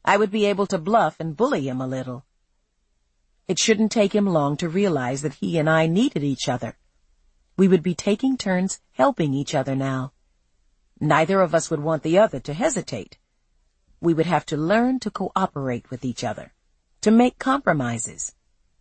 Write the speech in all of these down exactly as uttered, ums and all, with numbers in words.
I would be able to bluff and bully him a little. It shouldn't take him long to realize that he and I needed each other. We would be taking turns helping each other now. Neither of us would want the other to hesitate. We would have to learn to cooperate with each other, to make compromises.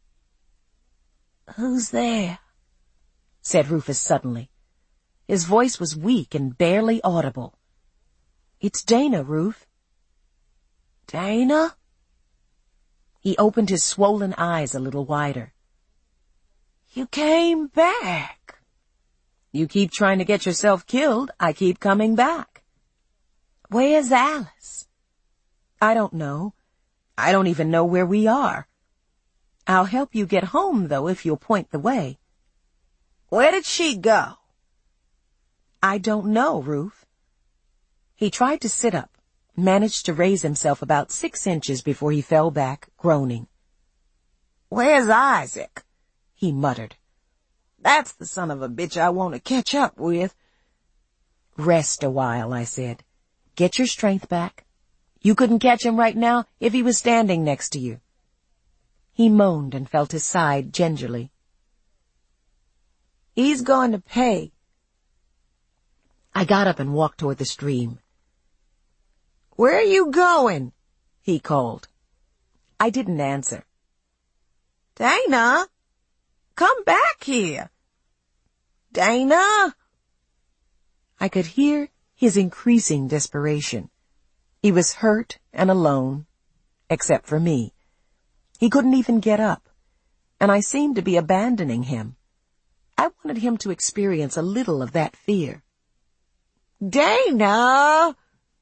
"Who's there?" said Rufus suddenly. His voice was weak and barely audible. "It's Dana, Ruth." "Dana?" He opened his swollen eyes a little wider. "You came back." "You keep trying to get yourself killed, I keep coming back." "Where's Alice?" "I don't know. I don't even know where we are. I'll help you get home, though, if you'll point the way." "Where did she go?" "I don't know, Ruth." He tried to sit up, managed to raise himself about six inches before he fell back, groaning. "Where's Isaac?" he muttered. "That's the son of a bitch I want to catch up with." "Rest a while," I said. "Get your strength back. You couldn't catch him right now if he was standing next to you." He moaned and felt his side gingerly. "He's going to pay." I got up and walked toward the stream. "Where are you going?" he called. I didn't answer. "Dana, come back here. Dana!" I could hear his increasing desperation. He was hurt and alone, except for me. He couldn't even get up, and I seemed to be abandoning him. I wanted him to experience a little of that fear. "Dana!"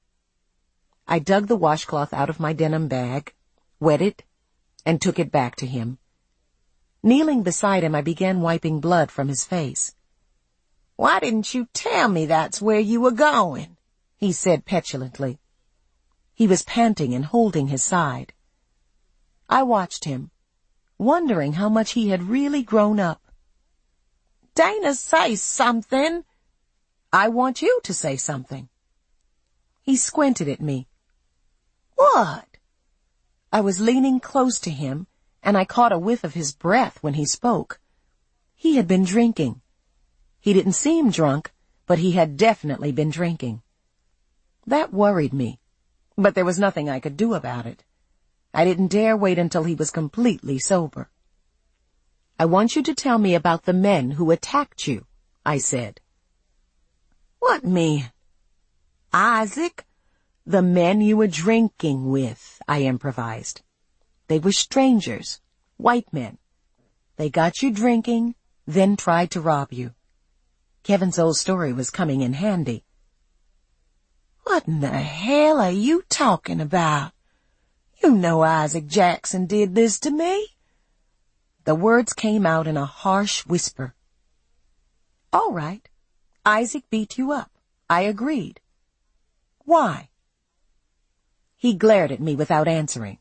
I dug the washcloth out of my denim bag, wet it, and took it back to him. Kneeling beside him, I began wiping blood from his face. "Why didn't you tell me that's where you were going?" he said petulantly. He was panting and holding his side. I watched him, wondering how much he had really grown up. "Dana, say something." "I want you to say something." He squinted at me. "What?" I was leaning close to him, and I caught a whiff of his breath when he spoke. He had been drinking. He didn't seem drunk, but he had definitely been drinking. That worried me, but there was nothing I could do about it. I didn't dare wait until he was completely sober. "I want you to tell me about the men who attacked you," I said. "What men?" "Isaac." "The men you were drinking with," I improvised. "They were strangers, white men. They got you drinking, then tried to rob you." Kevin's old story was coming in handy. "What in the hell are you talking about? You know Isaac Jackson did this to me." The words came out in a harsh whisper. "All right. Isaac beat you up. I agreed. Why?" He glared at me without answering.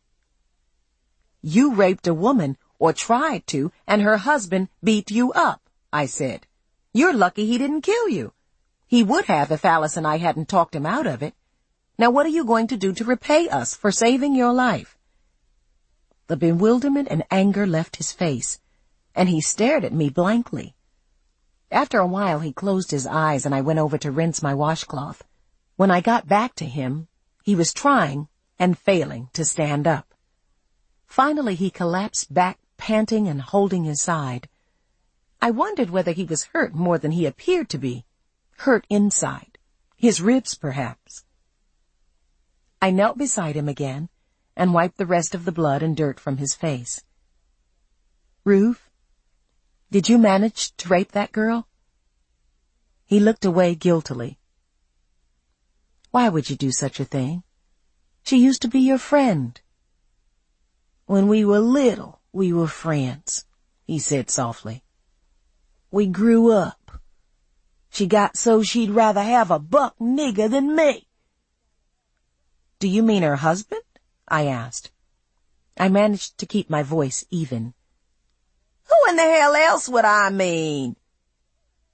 "You raped a woman, or tried to, and her husband beat you up," I said. "You're lucky he didn't kill you. He would have if Alice and I hadn't talked him out of it. Now what are you going to do to repay us for saving your life?" The bewilderment and anger left his face, and he stared at me blankly. After a while he closed his eyes and I went over to rinse my washcloth. When I got back to him, he was trying and failing to stand up. Finally he collapsed back, panting and holding his side. I wondered whether he was hurt more than he appeared to be. Hurt inside. His ribs, perhaps. I knelt beside him again and wiped the rest of the blood and dirt from his face. "Ruth, did you manage to rape that girl?" He looked away guiltily. "Why would you do such a thing? She used to be your friend." "When we were little, we were friends," he said softly. "We grew up. She got so she'd rather have a buck nigger than me." "Do you mean her husband?" I asked. I managed to keep my voice even. "Who in the hell else would I mean?"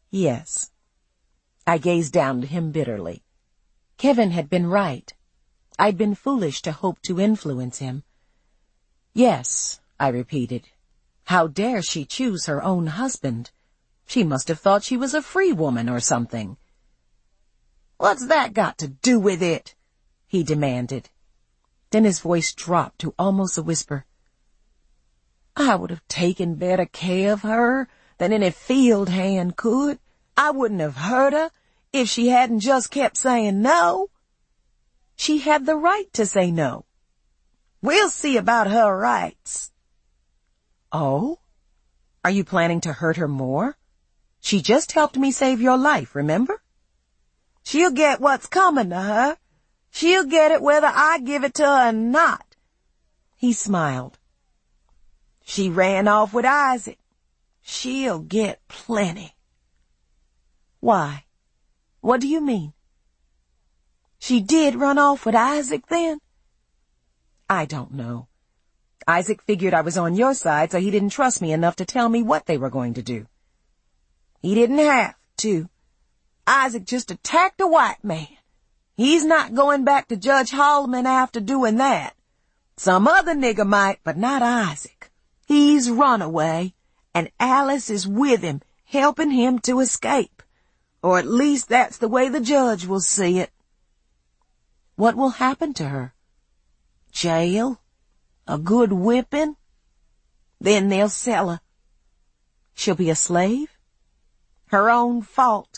"Yes." I gazed down at him bitterly. Kevin had been right. I'd been foolish to hope to influence him. Yes, I repeated. How dare she choose her own husband? She must have thought she was a free woman or something. What's that got to do with it? He demanded. Then his voice dropped to almost a whisper. I would have taken better care of her than any field hand could. I wouldn't have hurt her if she hadn't just kept saying no. She had the right to say no. We'll see about her rights. Oh? Are you planning to hurt her more? She just helped me save your life, remember? She'll get what's coming to her. She'll get it whether I give it to her or not. He smiled. She ran off with Isaac. She'll get plenty. Why? What do you mean? She did run off with Isaac then? I don't know. Isaac figured I was on your side, so he didn't trust me enough to tell me what they were going to do. He didn't have to. Isaac just attacked a white man. He's not going back to Judge Holloman after doing that. Some other nigger might, but not Isaac. He's run away, and Alice is with him, helping him to escape. Or at least that's the way the judge will see it. What will happen to her? Jail? A good whipping? Then they'll sell her. She'll be a slave? Her own fault.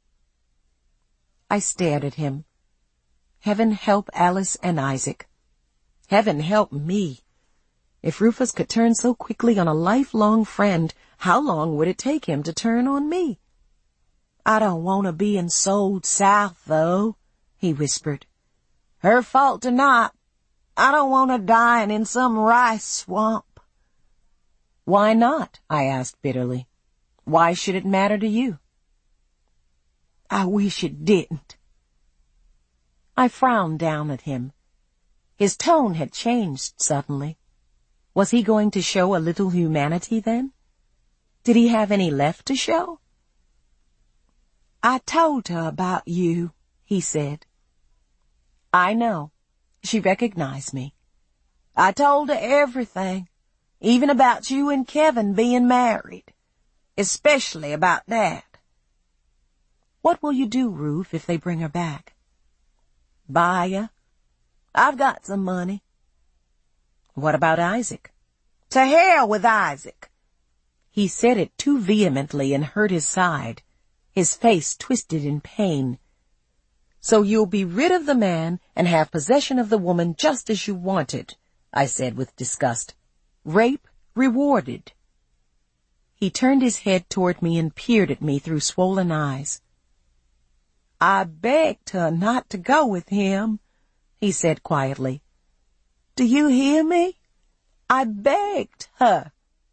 I stared at him. Heaven help Alice and Isaac. Heaven help me. If Rufus could turn so quickly on a lifelong friend, how long would it take him to turn on me? I don't want her being sold south, though, he whispered. Her fault or not, I don't want her dying in some rice swamp. Why not? I asked bitterly. Why should it matter to you? I wish it didn't. I frowned down at him. His tone had changed suddenly. Was he going to show a little humanity then? Did he have any left to show? I told her about you, he said. I know. She recognized me. I told her everything, even about you and Kevin being married, especially about that. What will you do, Ruth, if they bring her back? Buy her. I've got some money. What about Isaac? To hell with Isaac. He said it too vehemently and hurt his side. His face twisted in pain. So you'll be rid of the man and have possession of the woman just as you wanted, I said with disgust. Rape rewarded. He turned his head toward me and peered at me through swollen eyes. I begged her not to go with him, he said quietly. Do you hear me? I begged her.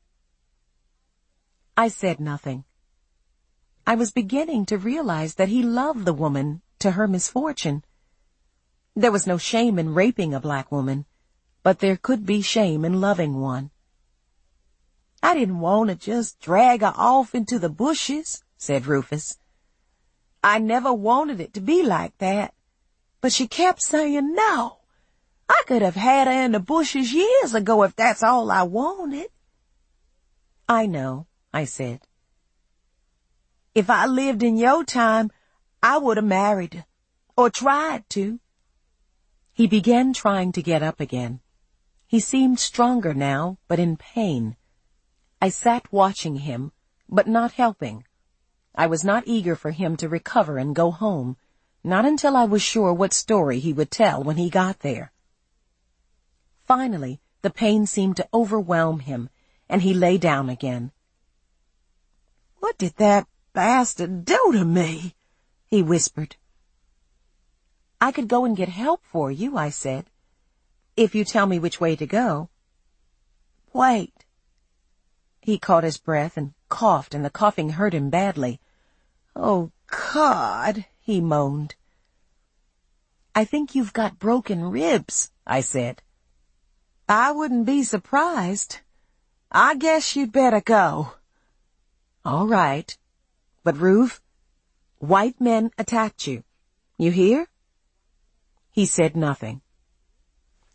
I said nothing. I was beginning to realize that he loved the woman to her misfortune. There was no shame in raping a black woman, but there could be shame in loving one. I didn't want to just drag her off into the bushes, said Rufus. I never wanted it to be like that, but she kept saying no. I could have had her in the bushes years ago if that's all I wanted. I know, I said. If I lived in your time, I would have married her, or tried to. He began trying to get up again. He seemed stronger now, but in pain. I sat watching him, but not helping. I was not eager for him to recover and go home, not until I was sure what story he would tell when he got there. Finally, the pain seemed to overwhelm him, and he lay down again. What did that bastard do to me? He whispered. I could go and get help for you, I said, if you tell me which way to go. Wait. He caught his breath and coughed, and the coughing hurt him badly. Oh, God, he moaned. I think you've got broken ribs, I said. I wouldn't be surprised. I guess you'd better go. All right. But, Ruth, white men attacked you. You hear? He said nothing.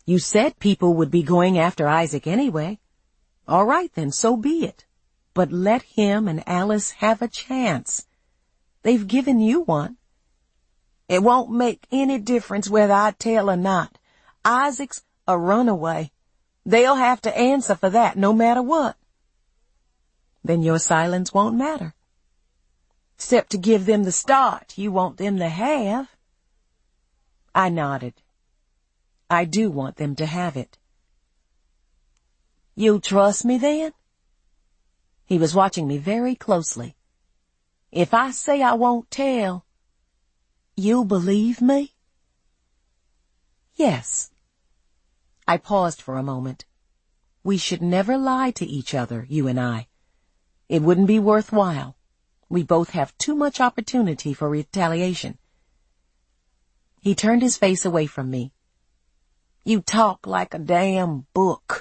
You said people would be going after Isaac anyway. All right then, so be it. But let him and Alice have a chance. They've given you one. It won't make any difference whether I tell or not. Isaac's a runaway. They'll have to answer for that no matter what. Then your silence won't matter. Except to give them the start you want them to have. I nodded. I do want them to have it. You'll trust me then? He was watching me very closely. If I say I won't tell, you'll believe me? Yes. I paused for a moment. We should never lie to each other, you and I. It wouldn't be worthwhile. We both have too much opportunity for retaliation. He turned his face away from me. You talk like a damn book.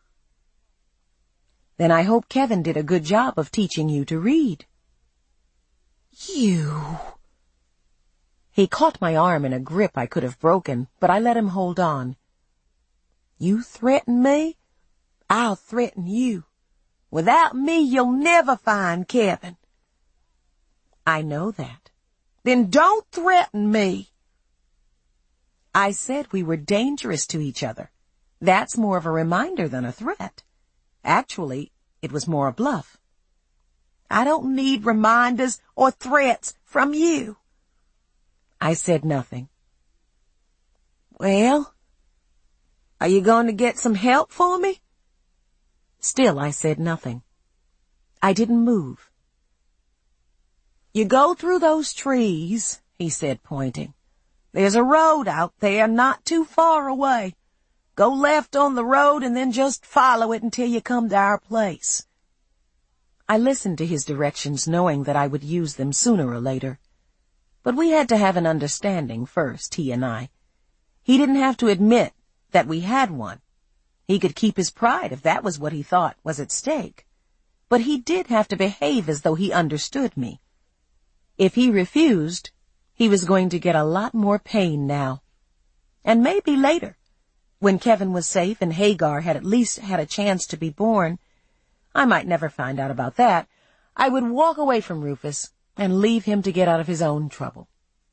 Then I hope Kevin did a good job of teaching you to read. You... He caught my arm in a grip I could have broken, but I let him hold on. You threaten me? I'll threaten you. Without me, you'll never find Kevin. I know that. Then don't threaten me. I said we were dangerous to each other. That's more of a reminder than a threat. Actually, it was more a bluff. I don't need reminders or threats from you. I said nothing. Well, are you going to get some help for me? Still, I said nothing. I didn't move. You go through those trees, he said, pointing. There's a road out there not too far away. Go left on the road and then just follow it until you come to our place. I listened to his directions, knowing that I would use them sooner or later. But we had to have an understanding first, he and I. He didn't have to admit that we had one. He could keep his pride if that was what he thought was at stake. But he did have to behave as though he understood me. If he refused, he was going to get a lot more pain now. And maybe later, when Kevin was safe and Hagar had at least had a chance to be born, I might never find out about that, I would walk away from Rufus and leave him to get out of his own trouble.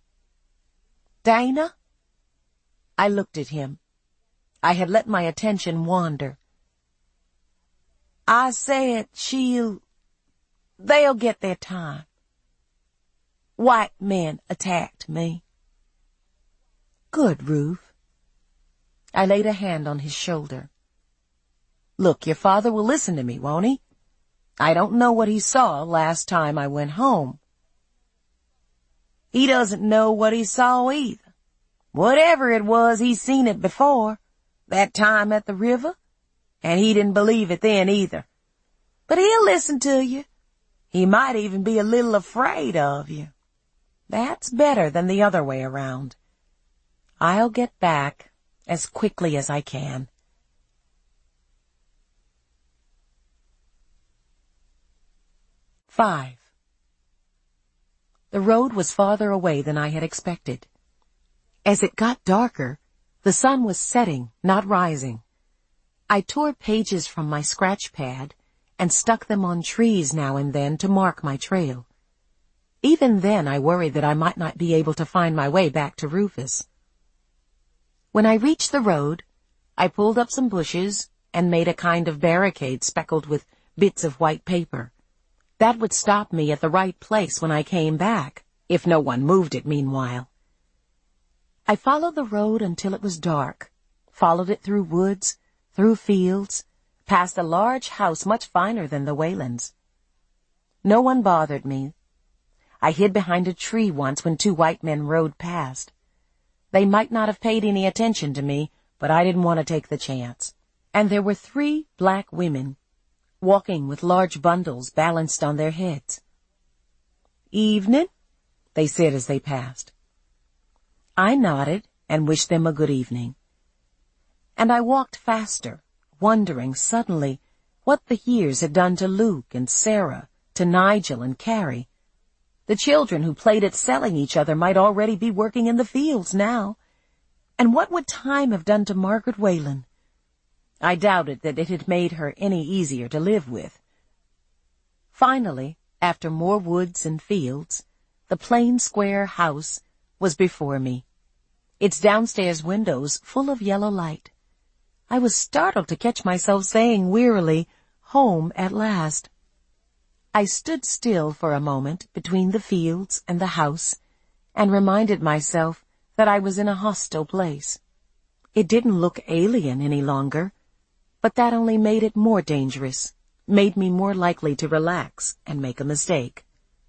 Dana? I looked at him. I had let my attention wander. I said she'll... They'll get their time. White men attacked me. Good, Ruth. I laid a hand on his shoulder. Look, your father will listen to me, won't he? I don't know what he saw last time I went home. He doesn't know what he saw either. Whatever it was, he's seen it before. That time at the river. And he didn't believe it then either. But he'll listen to you. He might even be a little afraid of you. That's better than the other way around. I'll get back as quickly as I can. Five. The road was farther away than I had expected. As it got darker, the sun was setting, not rising. I tore pages from my scratch pad and stuck them on trees now and then to mark my trail. Even then I worried that I might not be able to find my way back to Rufus. When I reached the road, I pulled up some bushes and made a kind of barricade speckled with bits of white paper. That would stop me at the right place when I came back, if no one moved it meanwhile. I followed the road until it was dark, followed it through woods, through fields, past a large house much finer than the Whalens. No one bothered me. I hid behind a tree once when two white men rode past. They might not have paid any attention to me, but I didn't want to take the chance. And there were three black women, walking with large bundles balanced on their heads. Evening, they said as they passed. I nodded and wished them a good evening. And I walked faster, wondering suddenly what the years had done to Luke and Sarah, to Nigel and Carrie. The children who played at selling each other might already be working in the fields now. And what would time have done to Margaret Whalen? I doubted that it had made her any easier to live with. Finally, after more woods and fields, the plain square house was before me, its downstairs windows full of yellow light. I was startled to catch myself saying wearily, "Home at last." I stood still for a moment between the fields and the house and reminded myself that I was in a hostile place. It didn't look alien any longer, but that only made it more dangerous, made me more likely to relax and make a mistake.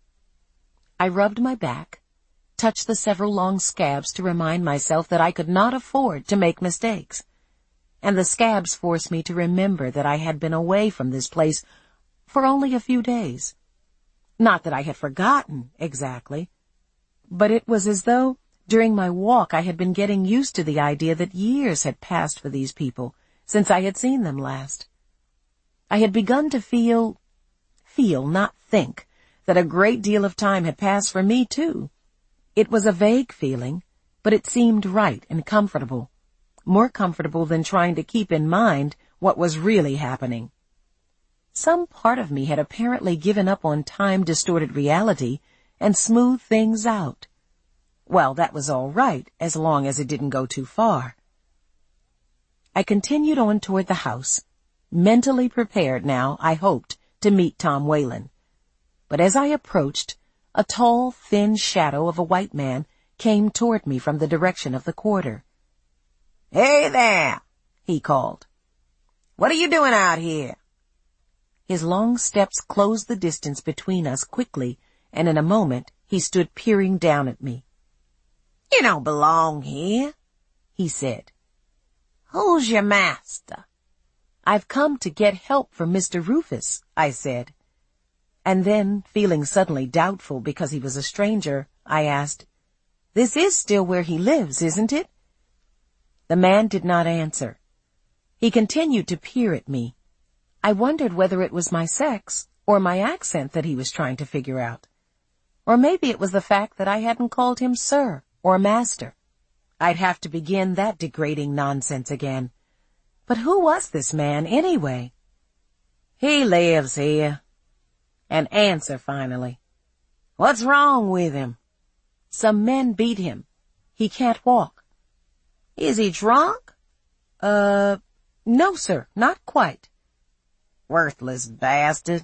I rubbed my back, touched the several long scabs to remind myself that I could not afford to make mistakes, and the scabs forced me to remember that I had been away from this place for only a few days. Not that I had forgotten, exactly, but it was as though during my walk I had been getting used to the idea that years had passed for these people since I had seen them last. I had begun to feel, feel, not think, that a great deal of time had passed for me, too. It was a vague feeling, but it seemed right and comfortable, more comfortable than trying to keep in mind what was really happening. Some part of me had apparently given up on time-distorted reality and smoothed things out. Well, that was all right, as long as it didn't go too far. I continued on toward the house, mentally prepared now, I hoped, to meet Tom Whalen. But as I approached, a tall, thin shadow of a white man came toward me from the direction of the quarter. "Hey there," he called. "What are you doing out here?" His long steps closed the distance between us quickly, and in a moment he stood peering down at me. "You don't belong here," he said. "Who's your master?" "I've come to get help from Mister Rufus," I said. And then, feeling suddenly doubtful because he was a stranger, I asked, "This is still where he lives, isn't it?" The man did not answer. He continued to peer at me. I wondered whether it was my sex or my accent that he was trying to figure out. Or maybe it was the fact that I hadn't called him sir or master. I'd have to begin that degrading nonsense again. But who was this man, anyway? "He lives here." An answer, finally. "What's wrong with him?" "Some men beat him. He can't walk." "Is he drunk?" Uh, no, sir, not quite." "Worthless bastard."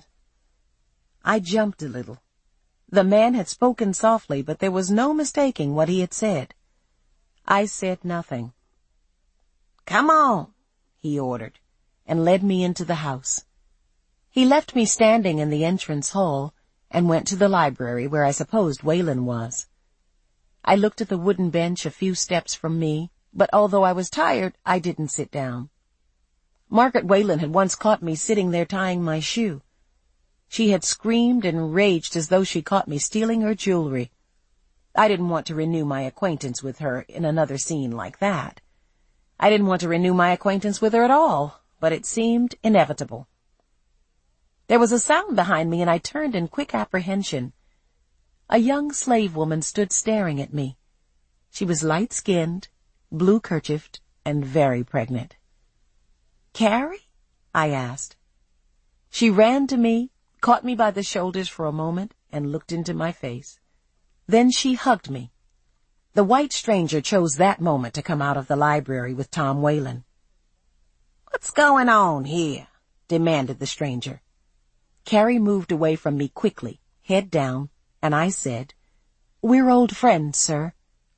I jumped a little. The man had spoken softly, but there was no mistaking what he had said. I said nothing. "Come on," he ordered, and led me into the house. He left me standing in the entrance hall and went to the library where I supposed Whalen was. I looked at the wooden bench a few steps from me, but although I was tired, I didn't sit down. Margaret Whalen had once caught me sitting there tying my shoe. She had screamed and raged as though she caught me stealing her jewelry. I didn't want to renew my acquaintance with her in another scene like that. I didn't want to renew my acquaintance with her at all, but it seemed inevitable. There was a sound behind me, and I turned in quick apprehension. A young slave woman stood staring at me. She was light-skinned, blue-kerchiefed, and very pregnant. "Carrie?" I asked. She ran to me, caught me by the shoulders for a moment, and looked into my face. Then she hugged me. The white stranger chose that moment to come out of the library with Tom Whalen. "What's going on here?" demanded the stranger. Carrie moved away from me quickly, head down, and I said, "We're old friends, sir."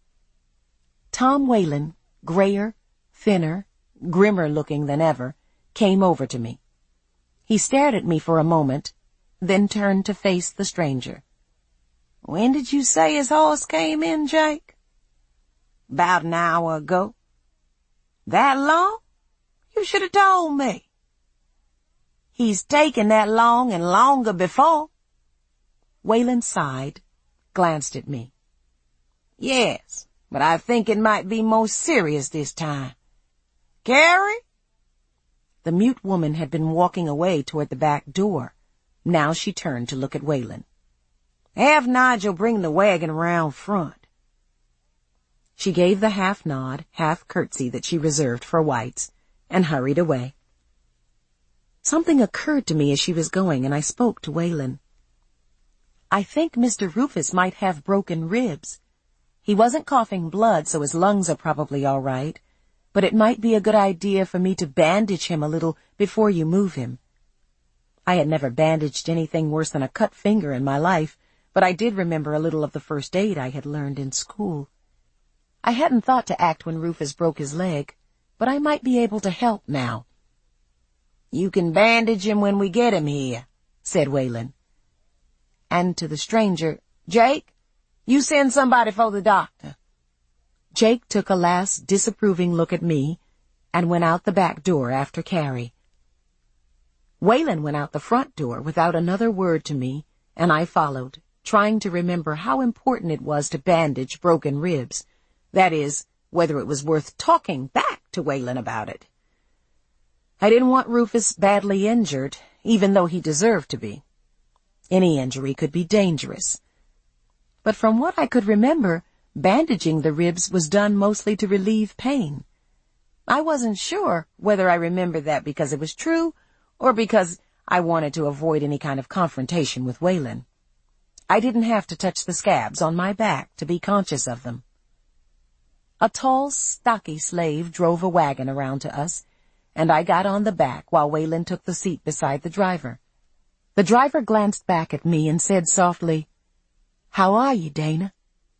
Tom Whalen, grayer, thinner, grimmer looking than ever, came over to me. He stared at me for a moment, then turned to face the stranger. "When did you say his horse came in, Jake?" "About an hour ago." "That long? You should have told me." "He's taken that long and longer before." Whalen sighed, glanced at me. "Yes, but I think it might be more serious this time. Carrie?" The mute woman had been walking away toward the back door. Now she turned to look at Whalen. "Have Nigel bring the wagon around front." She gave the half-nod, half-curtsy that she reserved for whites, and hurried away. Something occurred to me as she was going, and I spoke to Waylon. I think Mister Rufus might have broken ribs. He wasn't coughing blood, so his lungs are probably all right, but it might be a good idea for me to bandage him a little before you move him. I had never bandaged anything worse than a cut finger in my life, but I did remember a little of the first aid I had learned in school. I hadn't thought to act when Rufus broke his leg, but I might be able to help now. "You can bandage him when we get him here," said Waylon. And to the stranger, "Jake, you send somebody for the doctor." Jake took a last disapproving look at me and went out the back door after Carrie. Waylon went out the front door without another word to me, and I followed, trying to remember how important it was to bandage broken ribs. That is, whether it was worth talking back to Waylon about it. I didn't want Rufus badly injured, even though he deserved to be. Any injury could be dangerous. But from what I could remember, bandaging the ribs was done mostly to relieve pain. I wasn't sure whether I remembered that because it was true or because I wanted to avoid any kind of confrontation with Waylon. I didn't have to touch the scabs on my back to be conscious of them. A tall, stocky slave drove a wagon around to us, and I got on the back while Waylon took the seat beside the driver. The driver glanced back at me and said softly, "How are you, Dana?"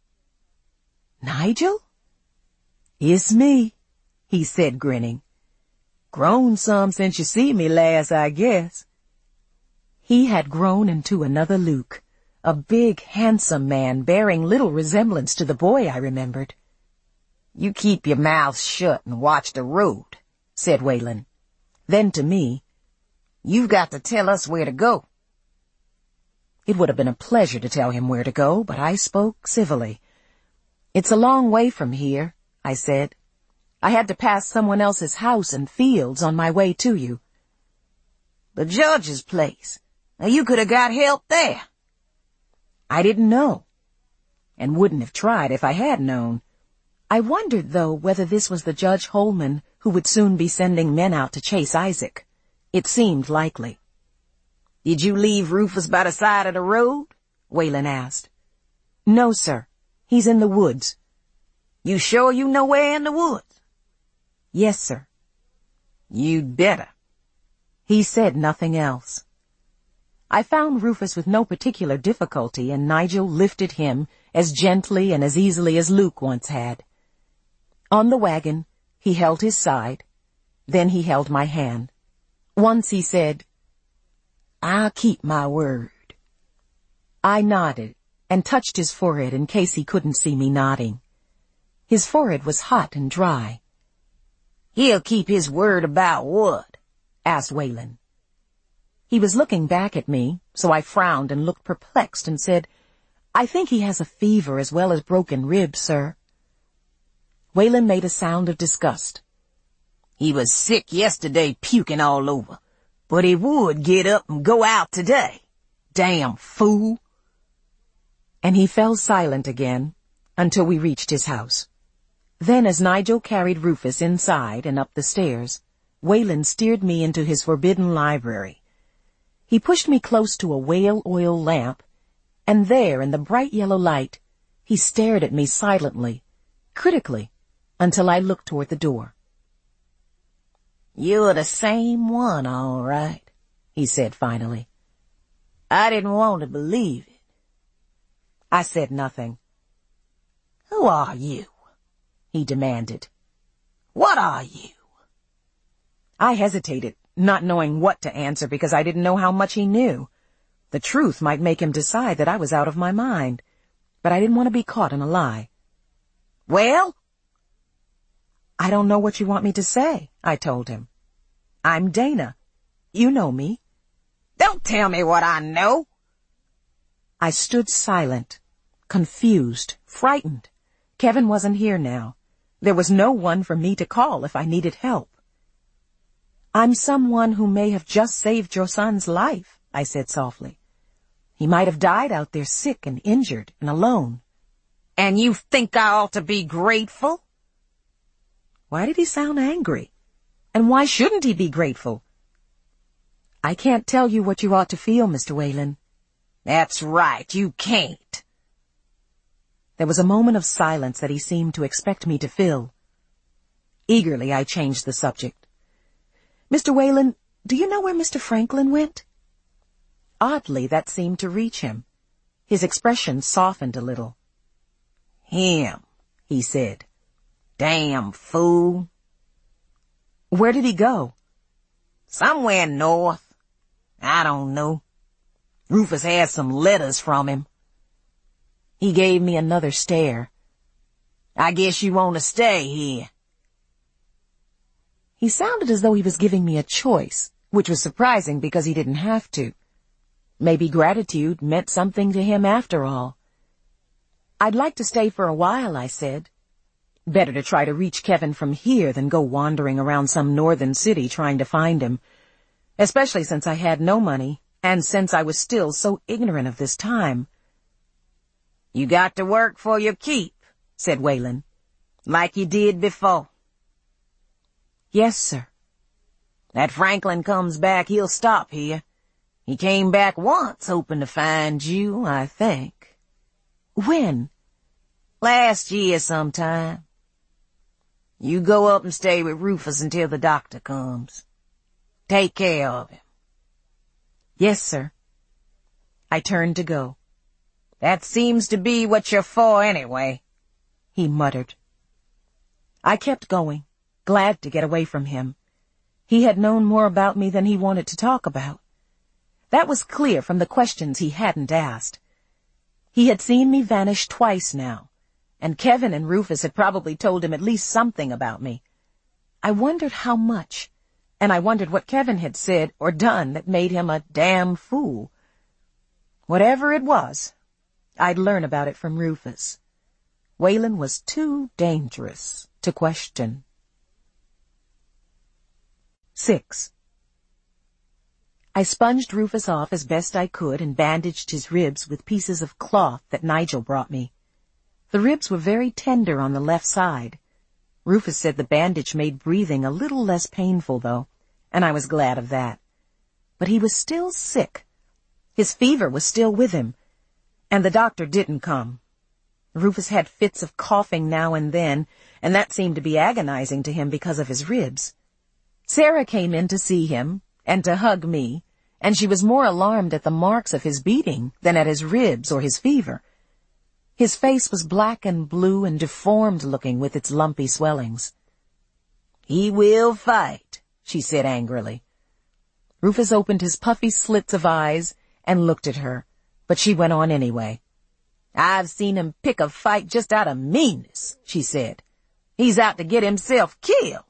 "Nigel?" "It's me," he said, grinning. "Grown some since you see me last, I guess." He had grown into another Luke, a big, handsome man bearing little resemblance to the boy I remembered. "You keep your mouth shut and watch the road," said Waylon. Then to me, "You've got to tell us where to go." It would have been a pleasure to tell him where to go, but I spoke civilly. "It's a long way from here," I said. "I had to pass someone else's house and fields on my way to you." "The judge's place. Now you could have got help there." "I didn't know, and wouldn't have tried if I had known." I wondered, though, whether this was the Judge Holman who would soon be sending men out to chase Isaac. It seemed likely. "Did you leave Rufus by the side of the road?" Waylon asked. "No, sir. He's in the woods." "You sure you know where in the woods?" "Yes, sir." "You'd better." He said nothing else. I found Rufus with no particular difficulty, and Nigel lifted him as gently and as easily as Luke once had. On the wagon, he held his side. Then he held my hand. Once he said, "I'll keep my word." I nodded and touched his forehead in case he couldn't see me nodding. His forehead was hot and dry. "He'll keep his word about what?" asked Waylon. He was looking back at me, so I frowned and looked perplexed and said, "I think he has a fever as well as broken ribs, sir." Waylon made a sound of disgust. "He was sick yesterday, puking all over, but he would get up and go out today. Damn fool." And he fell silent again until we reached his house. Then, as Nigel carried Rufus inside and up the stairs, Waylon steered me into his forbidden library. He pushed me close to a whale oil lamp, and there, in the bright yellow light, he stared at me silently, critically, until I looked toward the door. "You're the same one, all right," he said finally. "I didn't want to believe it." I said nothing. "Who are you?" he demanded. "What are you?" I hesitated, not knowing what to answer because I didn't know how much he knew. The truth might make him decide that I was out of my mind, but I didn't want to be caught in a lie. "Well?" "I don't know what you want me to say," I told him. "I'm Dana. You know me." "Don't tell me what I know." I stood silent, confused, frightened. Kevin wasn't here now. There was no one for me to call if I needed help. "I'm someone who may have just saved your son's life," I said softly. "He might have died out there sick and injured and alone." And you think I ought to be grateful? Why did he sound angry? And why shouldn't he be grateful? I can't tell you what you ought to feel, Mister Whalen. That's right, you can't. There was a moment of silence that he seemed to expect me to fill. Eagerly, I changed the subject. Mister Whalen, do you know where Mister Franklin went? Oddly, that seemed to reach him. His expression softened a little. Him, he said. Damn fool. Where did he go? Somewhere north. I don't know. Rufus has some letters from him. He gave me another stare. I guess you want to stay here. He sounded as though he was giving me a choice, which was surprising because he didn't have to. Maybe gratitude meant something to him after all. I'd like to stay for a while, I said. Better to try to reach Kevin from here than go wandering around some northern city trying to find him, especially since I had no money and since I was still so ignorant of this time. You got to work for your keep, said Whalen, like you did before. Yes, sir. That Franklin comes back, he'll stop here. He came back once hoping to find you, I think. When? Last year sometime. You go up and stay with Rufus until the doctor comes. Take care of him. Yes, sir. I turned to go. That seems to be what you're for anyway, he muttered. I kept going, glad to get away from him. He had known more about me than he wanted to talk about. That was clear from the questions he hadn't asked. He had seen me vanish twice now, and Kevin and Rufus had probably told him at least something about me. I wondered how much, and I wondered what Kevin had said or done that made him a damn fool. Whatever it was, I'd learn about it from Rufus. Whalen was too dangerous to question. Six. I sponged Rufus off as best I could and bandaged his ribs with pieces of cloth that Nigel brought me. The ribs were very tender on the left side. Rufus said the bandage made breathing a little less painful, though, and I was glad of that. But he was still sick. His fever was still with him, and the doctor didn't come. Rufus had fits of coughing now and then, and that seemed to be agonizing to him because of his ribs. Sarah came in to see him and to hug me, and she was more alarmed at the marks of his beating than at his ribs or his fever. His face was black and blue and deformed-looking with its lumpy swellings. "He will fight," she said angrily. Rufus opened his puffy slits of eyes and looked at her, but she went on anyway. "I've seen him pick a fight just out of meanness," she said. "He's out to get himself killed."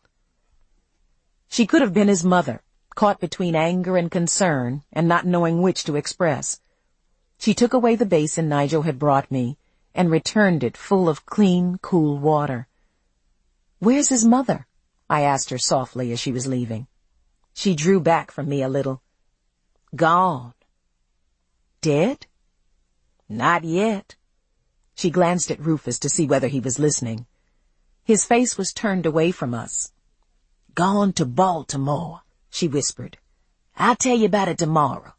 She could have been his mother, caught between anger and concern and not knowing which to express. She took away the basin Nigel had brought me and returned it full of clean, cool water. "Where's his mother?" I asked her softly as she was leaving. She drew back from me a little. "Gone." "Dead?" "Not yet." She glanced at Rufus to see whether he was listening. His face was turned away from us. "Gone to Baltimore," she whispered. "I'll tell you about it tomorrow."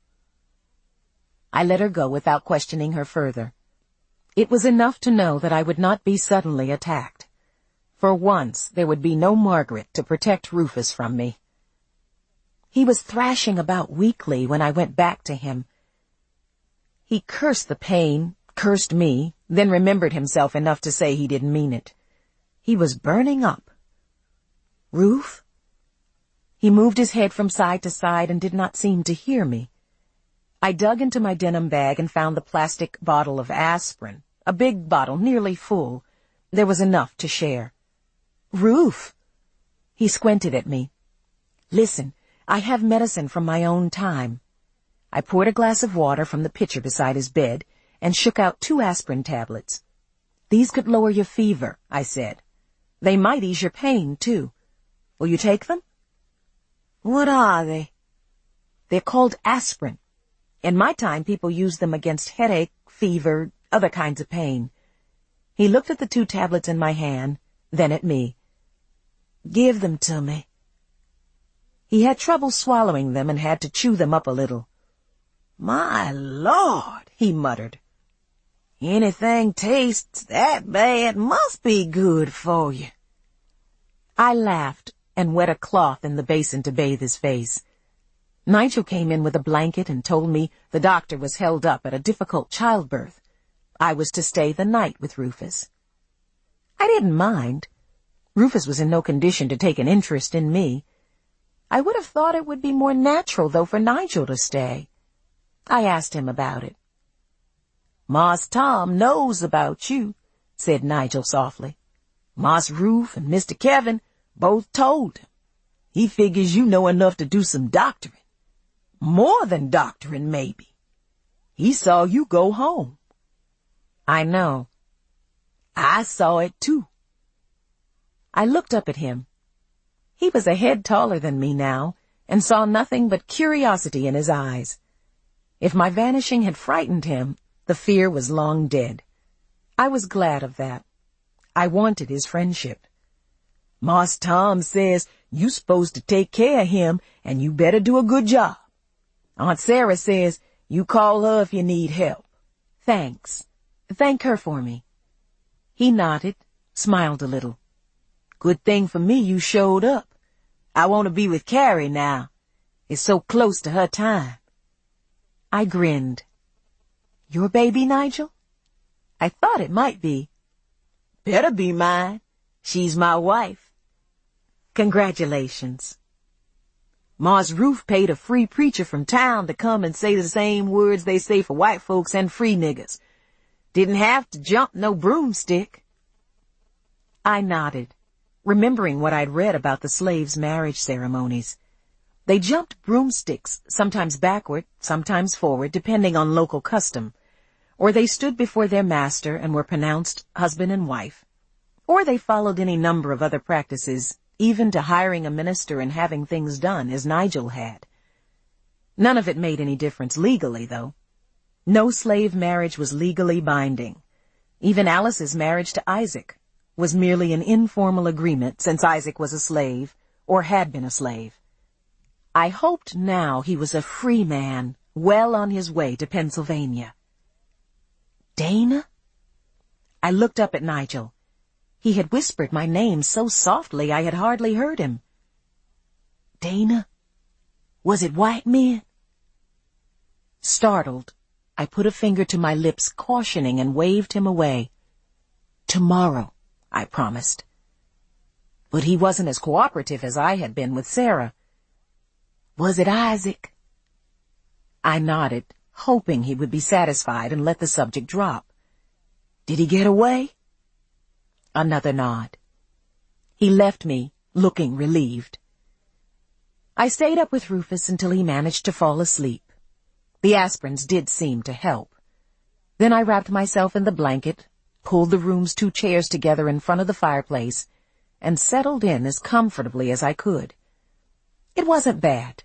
I let her go without questioning her further. It was enough to know that I would not be suddenly attacked. For once, there would be no Margaret to protect Rufus from me. He was thrashing about weakly when I went back to him. He cursed the pain, cursed me, then remembered himself enough to say he didn't mean it. He was burning up. "Ruf?" He moved his head from side to side and did not seem to hear me. I dug into my denim bag and found the plastic bottle of aspirin, a big bottle nearly full. There was enough to share. "Ruf!" He squinted at me. "Listen, I have medicine from my own time." I poured a glass of water from the pitcher beside his bed and shook out two aspirin tablets. "These could lower your fever," I said. "They might ease your pain, too. Will you take them?" "What are they?" "They're called aspirin. In my time, people used them against headache, fever, other kinds of pain." He looked at the two tablets in my hand, then at me. "Give them to me." He had trouble swallowing them and had to chew them up a little. "My Lord," he muttered. "Anything tastes that bad must be good for you." I laughed and wet a cloth in the basin to bathe his face. Nigel came in with a blanket and told me the doctor was held up at a difficult childbirth. I was to stay the night with Rufus. I didn't mind. Rufus was in no condition to take an interest in me. I would have thought it would be more natural, though, for Nigel to stay. I asked him about it. "Marse Tom knows about you," said Nigel softly. "Marse Rufe and Mister Kevin both told him. He figures you know enough to do some doctoring. More than doctoring, maybe. He saw you go home." "I know." "I saw it, too." I looked up at him. He was a head taller than me now, and saw nothing but curiosity in his eyes. If my vanishing had frightened him, the fear was long dead. I was glad of that. I wanted his friendship. "Marse Tom says you supposed to take care of him, and you better do a good job. Aunt Sarah says you call her if you need help." "Thanks. Thank her for me." He nodded, smiled a little. "Good thing for me you showed up. I want to be with Carrie now. It's so close to her time." I grinned. "Your baby, Nigel?" "I thought it might be." "Better be mine. She's my wife." "Congratulations." "Marse Rufe paid a free preacher from town to come and say the same words they say for white folks and free niggers. Didn't have to jump no broomstick." I nodded, remembering what I'd read about the slaves' marriage ceremonies. They jumped broomsticks, sometimes backward, sometimes forward, depending on local custom. Or they stood before their master and were pronounced husband and wife. Or they followed any number of other practices, even to hiring a minister and having things done, as Nigel had. None of it made any difference legally, though. No slave marriage was legally binding. Even Alice's marriage to Isaac was merely an informal agreement, since Isaac was a slave, or had been a slave. I hoped now he was a free man, well on his way to Pennsylvania. Dana? I looked up at Nigel. He had whispered my name so softly I had hardly heard him. "Dana? Was it white men?" Startled, I put a finger to my lips, cautioning, and waved him away. "Tomorrow," I promised. But he wasn't as cooperative as I had been with Sarah. "Was it Isaac?" I nodded, hoping he would be satisfied and let the subject drop. "Did he get away?" Another nod. He left me, looking relieved. I stayed up with Rufus until he managed to fall asleep. The aspirins did seem to help. Then I wrapped myself in the blanket, pulled the room's two chairs together in front of the fireplace, and settled in as comfortably as I could. It wasn't bad.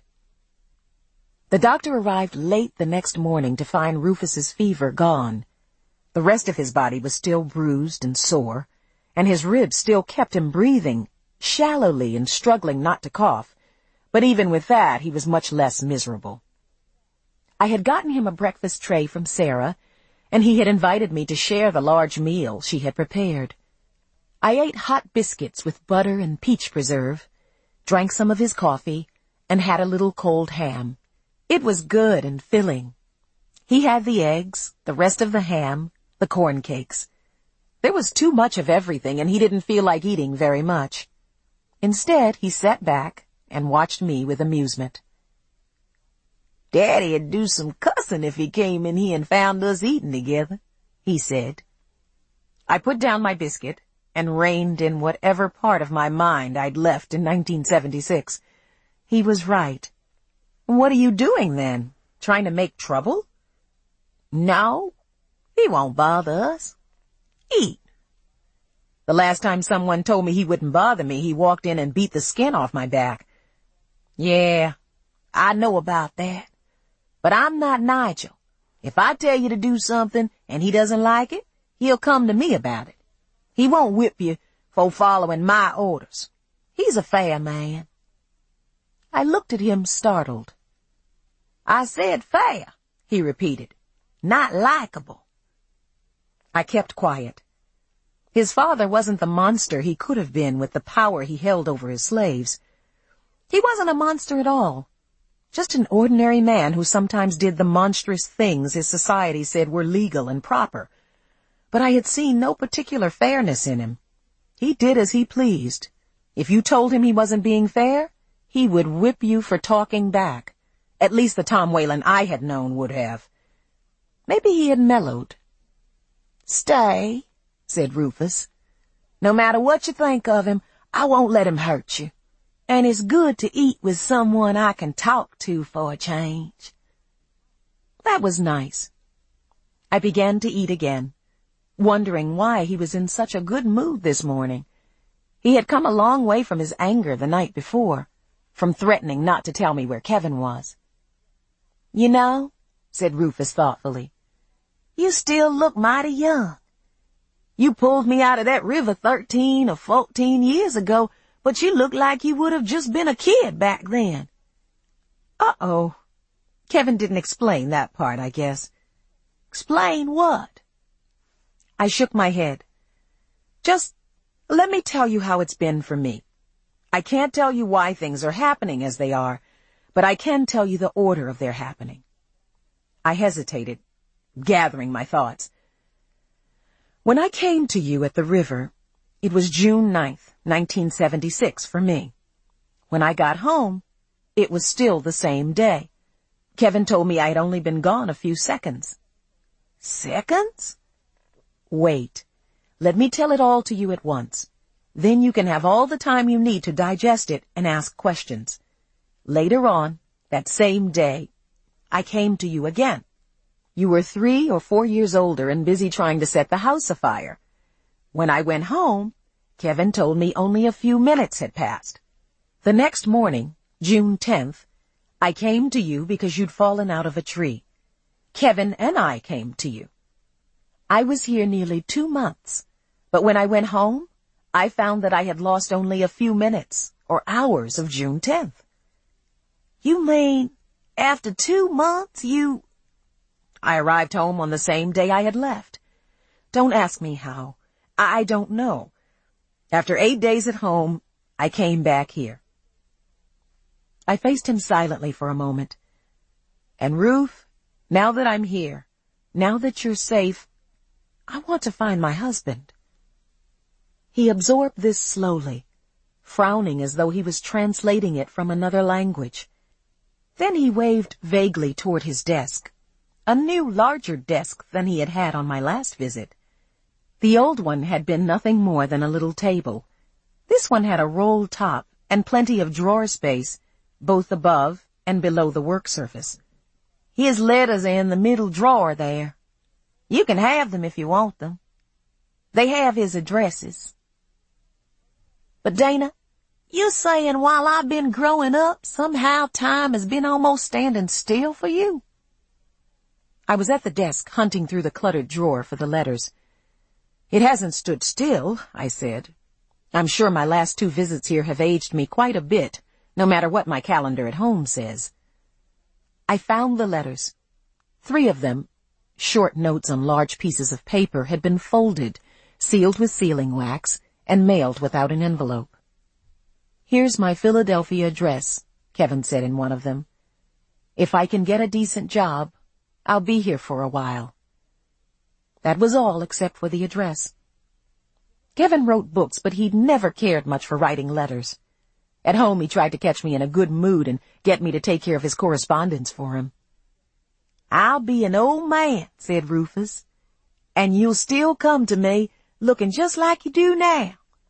The doctor arrived late the next morning to find Rufus's fever gone. The rest of his body was still bruised and sore, and his ribs still kept him breathing, shallowly and struggling not to cough, but even with that he was much less miserable. I had gotten him a breakfast tray from Sarah, and he had invited me to share the large meal she had prepared. I ate hot biscuits with butter and peach preserve, drank some of his coffee, and had a little cold ham. It was good and filling. He had the eggs, the rest of the ham, the corn cakes. There was too much of everything, and he didn't feel like eating very much. Instead, he sat back and watched me with amusement. "Daddy'd do some cussing if he came in here and found us eating together," he said. I put down my biscuit and reined in whatever part of my mind I'd left in nineteen seventy-six. He was right. "What are you doing, then? Trying to make trouble?" "No, he won't bother us. Eat." The last time someone told me he wouldn't bother me, he walked in and beat the skin off my back. "Yeah, I know about that. But I'm not Nigel. If I tell you to do something and he doesn't like it, he'll come to me about it. He won't whip you for following my orders. He's a fair man." I looked at him startled. "I said fair," he repeated. "Not likable." I kept quiet. His father wasn't the monster he could have been with the power he held over his slaves. He wasn't a monster at all. Just an ordinary man who sometimes did the monstrous things his society said were legal and proper. But I had seen no particular fairness in him. He did as he pleased. If you told him he wasn't being fair, he would whip you for talking back. At least the Tom Whalen I had known would have. Maybe he had mellowed. "Stay," said Rufus. "No matter what you think of him, I won't let him hurt you. And it's good to eat with someone I can talk to for a change." That was nice. I began to eat again, wondering why he was in such a good mood this morning. He had come a long way from his anger the night before, from threatening not to tell me where Kevin was. "You know," said Rufus thoughtfully, "you still look mighty young. You pulled me out of that river thirteen or fourteen years ago, but you look like you would have just been a kid back then." Uh-oh. Kevin didn't explain that part, I guess. "Explain what?" I shook my head. "Just let me tell you how it's been for me. I can't tell you why things are happening as they are, but I can tell you the order of their happening." I hesitated, gathering my thoughts. "When I came to you at the river, it was June ninth, nineteen seventy-six for me. When I got home, it was still the same day. Kevin told me I had only been gone a few seconds." "Seconds?" "Wait. Let me tell it all to you at once. Then you can have all the time you need to digest it and ask questions. Later on, that same day, I came to you again. You were three or four years older and busy trying to set the house afire. When I went home, Kevin told me only a few minutes had passed. The next morning, June tenth, I came to you because you'd fallen out of a tree. Kevin and I came to you. I was here nearly two months, but when I went home, I found that I had lost only a few minutes or hours of June tenth. "You mean, after two months, you—" "I arrived home on the same day I had left. Don't ask me how. I, I don't know. After eight days at home, I came back here." I faced him silently for a moment. "And Ruth, now that I'm here, now that you're safe, I want to find my husband." He absorbed this slowly, frowning as though he was translating it from another language. Then he waved vaguely toward his desk, a new, larger desk than he had had on my last visit. The old one had been nothing more than a little table. This one had a rolled top and plenty of drawer space, both above and below the work surface. "His letters are in the middle drawer there. You can have them if you want them. They have his addresses." "But Dana, you're saying while I've been growing up, somehow time has been almost standing still for you?" I was at the desk hunting through the cluttered drawer for the letters. "It hasn't stood still," I said. "I'm sure my last two visits here have aged me quite a bit, no matter what my calendar at home says." I found the letters. Three of them, short notes on large pieces of paper, had been folded, sealed with sealing wax, and mailed without an envelope. "Here's my Philadelphia address," Kevin said in one of them. "If I can get a decent job, I'll be here for a while." That was all except for the address. Kevin wrote books, but he'd never cared much for writing letters. At home, he tried to catch me in a good mood and get me to take care of his correspondence for him. "I'll be an old man," said Rufus, "and you'll still come to me looking just like you do now."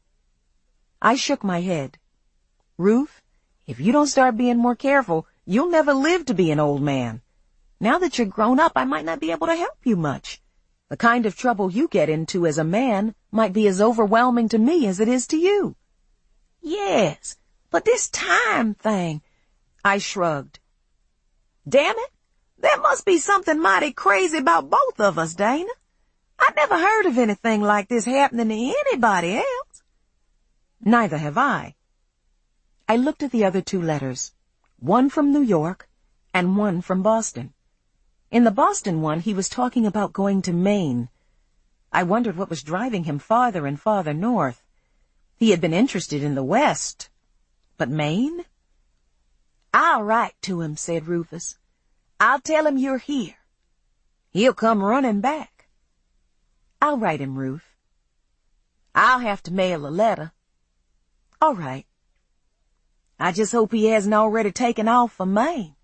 I shook my head. "Ruth, if you don't start being more careful, you'll never live to be an old man. Now that you're grown up, I might not be able to help you much. The kind of trouble you get into as a man might be as overwhelming to me as it is to you." "Yes, but this time thing—" I shrugged. "Damn it, there must be something mighty crazy about both of us, Dana. I never heard of anything like this happening to anybody else. Neither have I. I looked at the other two letters, one from New York and one from Boston. In the Boston one, he was talking about going to Maine. I wondered what was driving him farther and farther north. He had been interested in the West, but Maine? I'll write to him, said Rufus. I'll tell him you're here. He'll come running back. I'll write him, Ruth. I'll have to mail a letter. All right. I just hope he hasn't already taken off for Maine.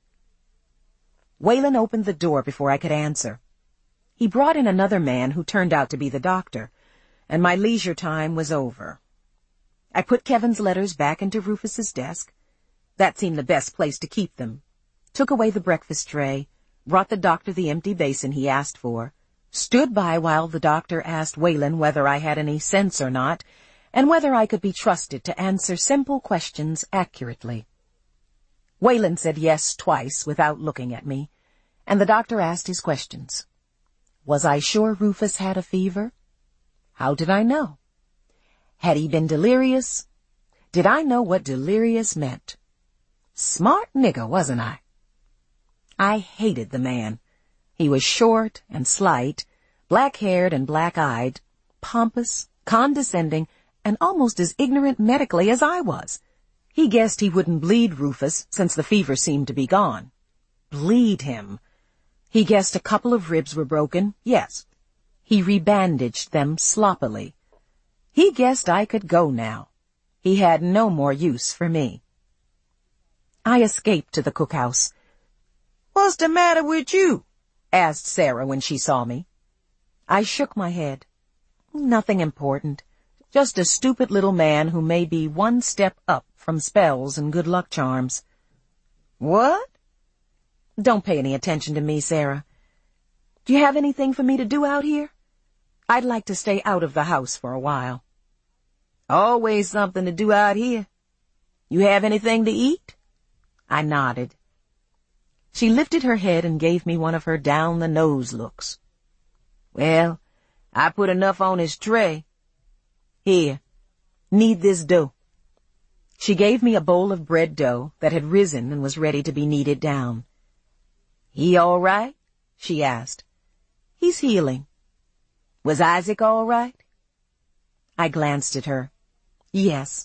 Waylon opened the door before I could answer. He brought in another man who turned out to be the doctor, and my leisure time was over. I put Kevin's letters back into Rufus's desk. That seemed the best place to keep them. Took away the breakfast tray, brought the doctor the empty basin he asked for, stood by while the doctor asked Waylon whether I had any sense or not, and whether I could be trusted to answer simple questions accurately. Waylon said yes twice without looking at me, and the doctor asked his questions. Was I sure Rufus had a fever? How did I know? Had he been delirious? Did I know what delirious meant? Smart nigger, wasn't I? I hated the man. He was short and slight, black-haired and black-eyed, pompous, condescending, and almost as ignorant medically as I was. He guessed he wouldn't bleed Rufus since the fever seemed to be gone. Bleed him. He guessed a couple of ribs were broken, yes. He rebandaged them sloppily. He guessed I could go now. He had no more use for me. I escaped to the cookhouse. "What's the matter with you?" asked Sarah when she saw me. I shook my head. Nothing important. Just a stupid little man who may be one step up from spells and good luck charms. What? Don't pay any attention to me, Sarah. Do you have anything for me to do out here? I'd like to stay out of the house for a while. Always something to do out here. You have anything to eat? I nodded. She lifted her head and gave me one of her down-the-nose looks. Well, I put enough on his tray. Here, knead this dough. She gave me a bowl of bread dough that had risen and was ready to be kneaded down. He all right? She asked. He's healing. Was Isaac all right? I glanced at her. Yes.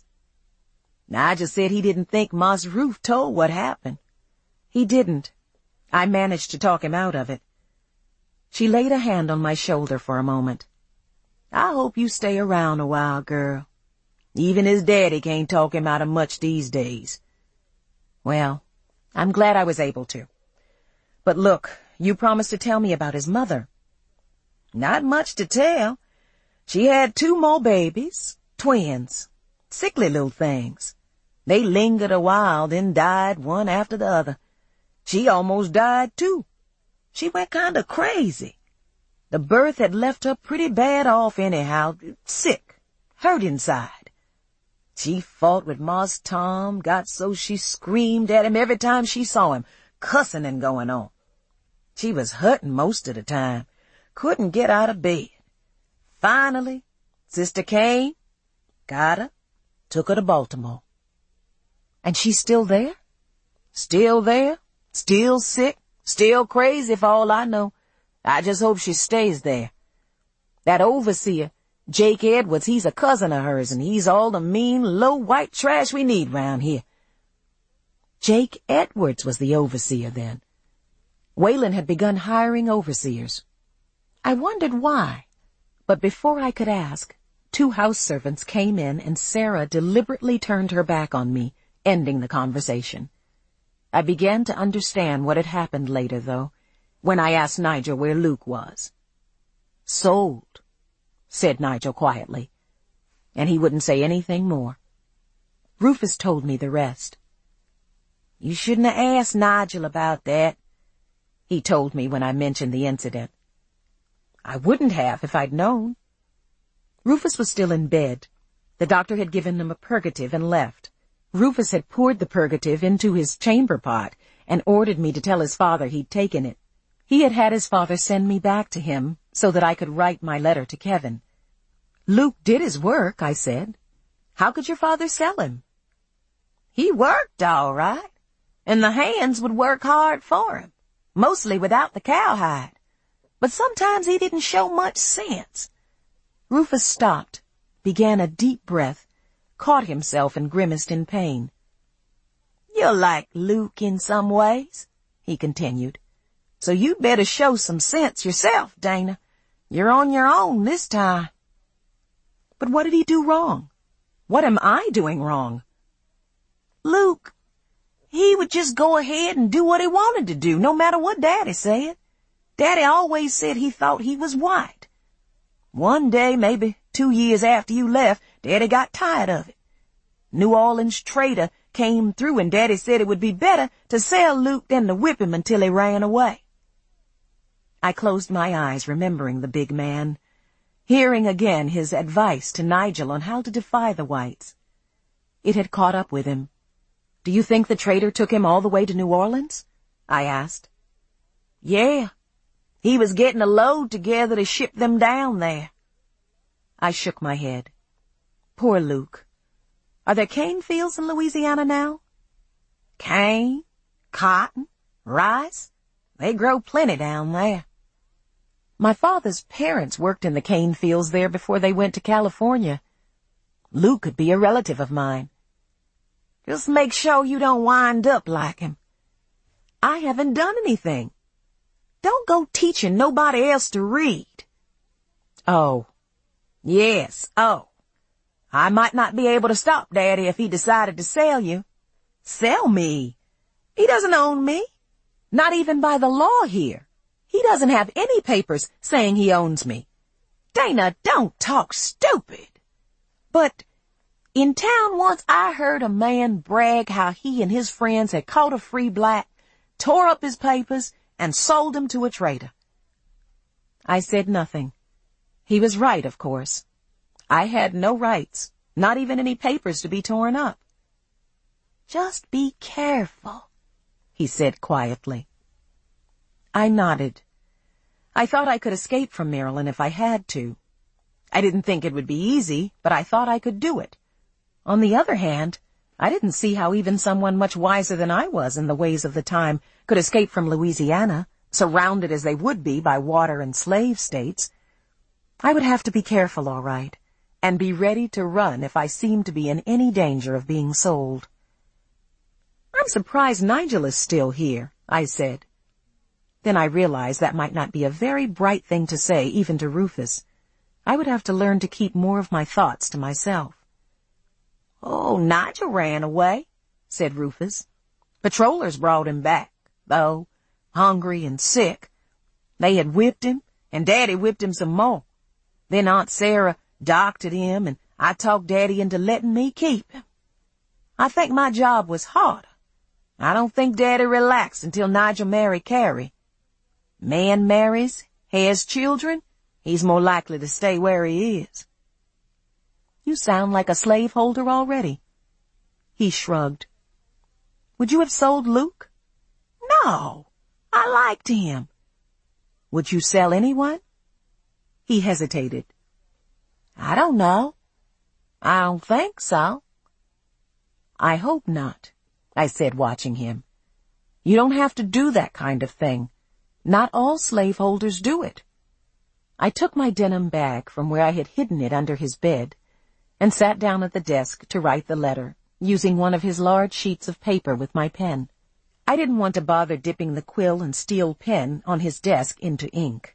Nigel said he didn't think Moss Ruth told what happened. He didn't. I managed to talk him out of it. She laid a hand on my shoulder for a moment. I hope you stay around a while, girl. Even his daddy can't talk him out of much these days. Well, I'm glad I was able to. But look, you promised to tell me about his mother. Not much to tell. She had two more babies, twins, sickly little things. They lingered a while, then died one after the other. She almost died, too. She went kind of crazy. The birth had left her pretty bad off anyhow, sick, hurt inside. She fought with Marse Tom, got so she screamed at him every time she saw him, cussing and going on. She was hurting most of the time, couldn't get out of bed. Finally, Sister came, got her, took her to Baltimore. And she's still there? Still there, still sick, still crazy for all I know. I just hope she stays there. That overseer, Jake Edwards, he's a cousin of hers, and he's all the mean, low white trash we need round here. Jake Edwards was the overseer then. Waylon had begun hiring overseers. I wondered why, but before I could ask, two house servants came in and Sarah deliberately turned her back on me, ending the conversation. I began to understand what had happened later, though, when I asked Nigel where Luke was. Sold, said Nigel quietly, and he wouldn't say anything more. Rufus told me the rest. You shouldn't have asked Nigel about that, he told me when I mentioned the incident. I wouldn't have if I'd known. Rufus was still in bed. The doctor had given him a purgative and left. Rufus had poured the purgative into his chamber pot and ordered me to tell his father he'd taken it. He had had his father send me back to him so that I could write my letter to Kevin. Luke did his work, I said. How could your father sell him? He worked all right, and the hands would work hard for him, mostly without the cowhide. But sometimes he didn't show much sense. Rufus stopped, began a deep breath, caught himself and grimaced in pain. You're like Luke in some ways, he continued. So you'd better show some sense yourself, Dana. You're on your own this time. But what did he do wrong? What am I doing wrong? Luke, he would just go ahead and do what he wanted to do, no matter what Daddy said. Daddy always said he thought he was white. One day, maybe two years after you left, Daddy got tired of it. New Orleans trader came through and Daddy said it would be better to sell Luke than to whip him until he ran away. I closed my eyes, remembering the big man, hearing again his advice to Nigel on how to defy the whites. It had caught up with him. Do you think the trader took him all the way to New Orleans? I asked. Yeah. He was getting a load together to ship them down there. I shook my head. Poor Luke. Are there cane fields in Louisiana now? Cane, cotton, rice. They grow plenty down there. My father's parents worked in the cane fields there before they went to California. Luke could be a relative of mine. Just make sure you don't wind up like him. I haven't done anything. Don't go teaching nobody else to read. Oh. Yes, oh. I might not be able to stop Daddy if he decided to sell you. Sell me? He doesn't own me. Not even by the law here. He doesn't have any papers saying he owns me. Dana, don't talk stupid. But in town once I heard a man brag how he and his friends had caught a free black, tore up his papers, and sold him to a trader. I said nothing. He was right, of course. I had no rights, not even any papers to be torn up. Just be careful, he said quietly. I nodded. I thought I could escape from Maryland if I had to. I didn't think it would be easy, but I thought I could do it. On the other hand, I didn't see how even someone much wiser than I was in the ways of the time could escape from Louisiana, surrounded as they would be by water and slave states. I would have to be careful, all right, and be ready to run if I seemed to be in any danger of being sold. I'm surprised Nigel is still here, I said. Then I realized that might not be a very bright thing to say, even to Rufus. I would have to learn to keep more of my thoughts to myself. Oh, Nigel ran away, said Rufus. Patrollers brought him back, though, hungry and sick. They had whipped him, and Daddy whipped him some more. Then Aunt Sarah doctored him, and I talked Daddy into letting me keep him. I think my job was harder. I don't think Daddy relaxed until Nigel married Carrie. Man marries, has children, he's more likely to stay where he is. You sound like a slaveholder already. He shrugged. Would you have sold Luke? No, I liked him. Would you sell anyone? He hesitated. I don't know. I don't think so. I hope not, I said, watching him. You don't have to do that kind of thing. Not all slaveholders do it. I took my denim bag from where I had hidden it under his bed and sat down at the desk to write the letter, using one of his large sheets of paper with my pen. I didn't want to bother dipping the quill and steel pen on his desk into ink.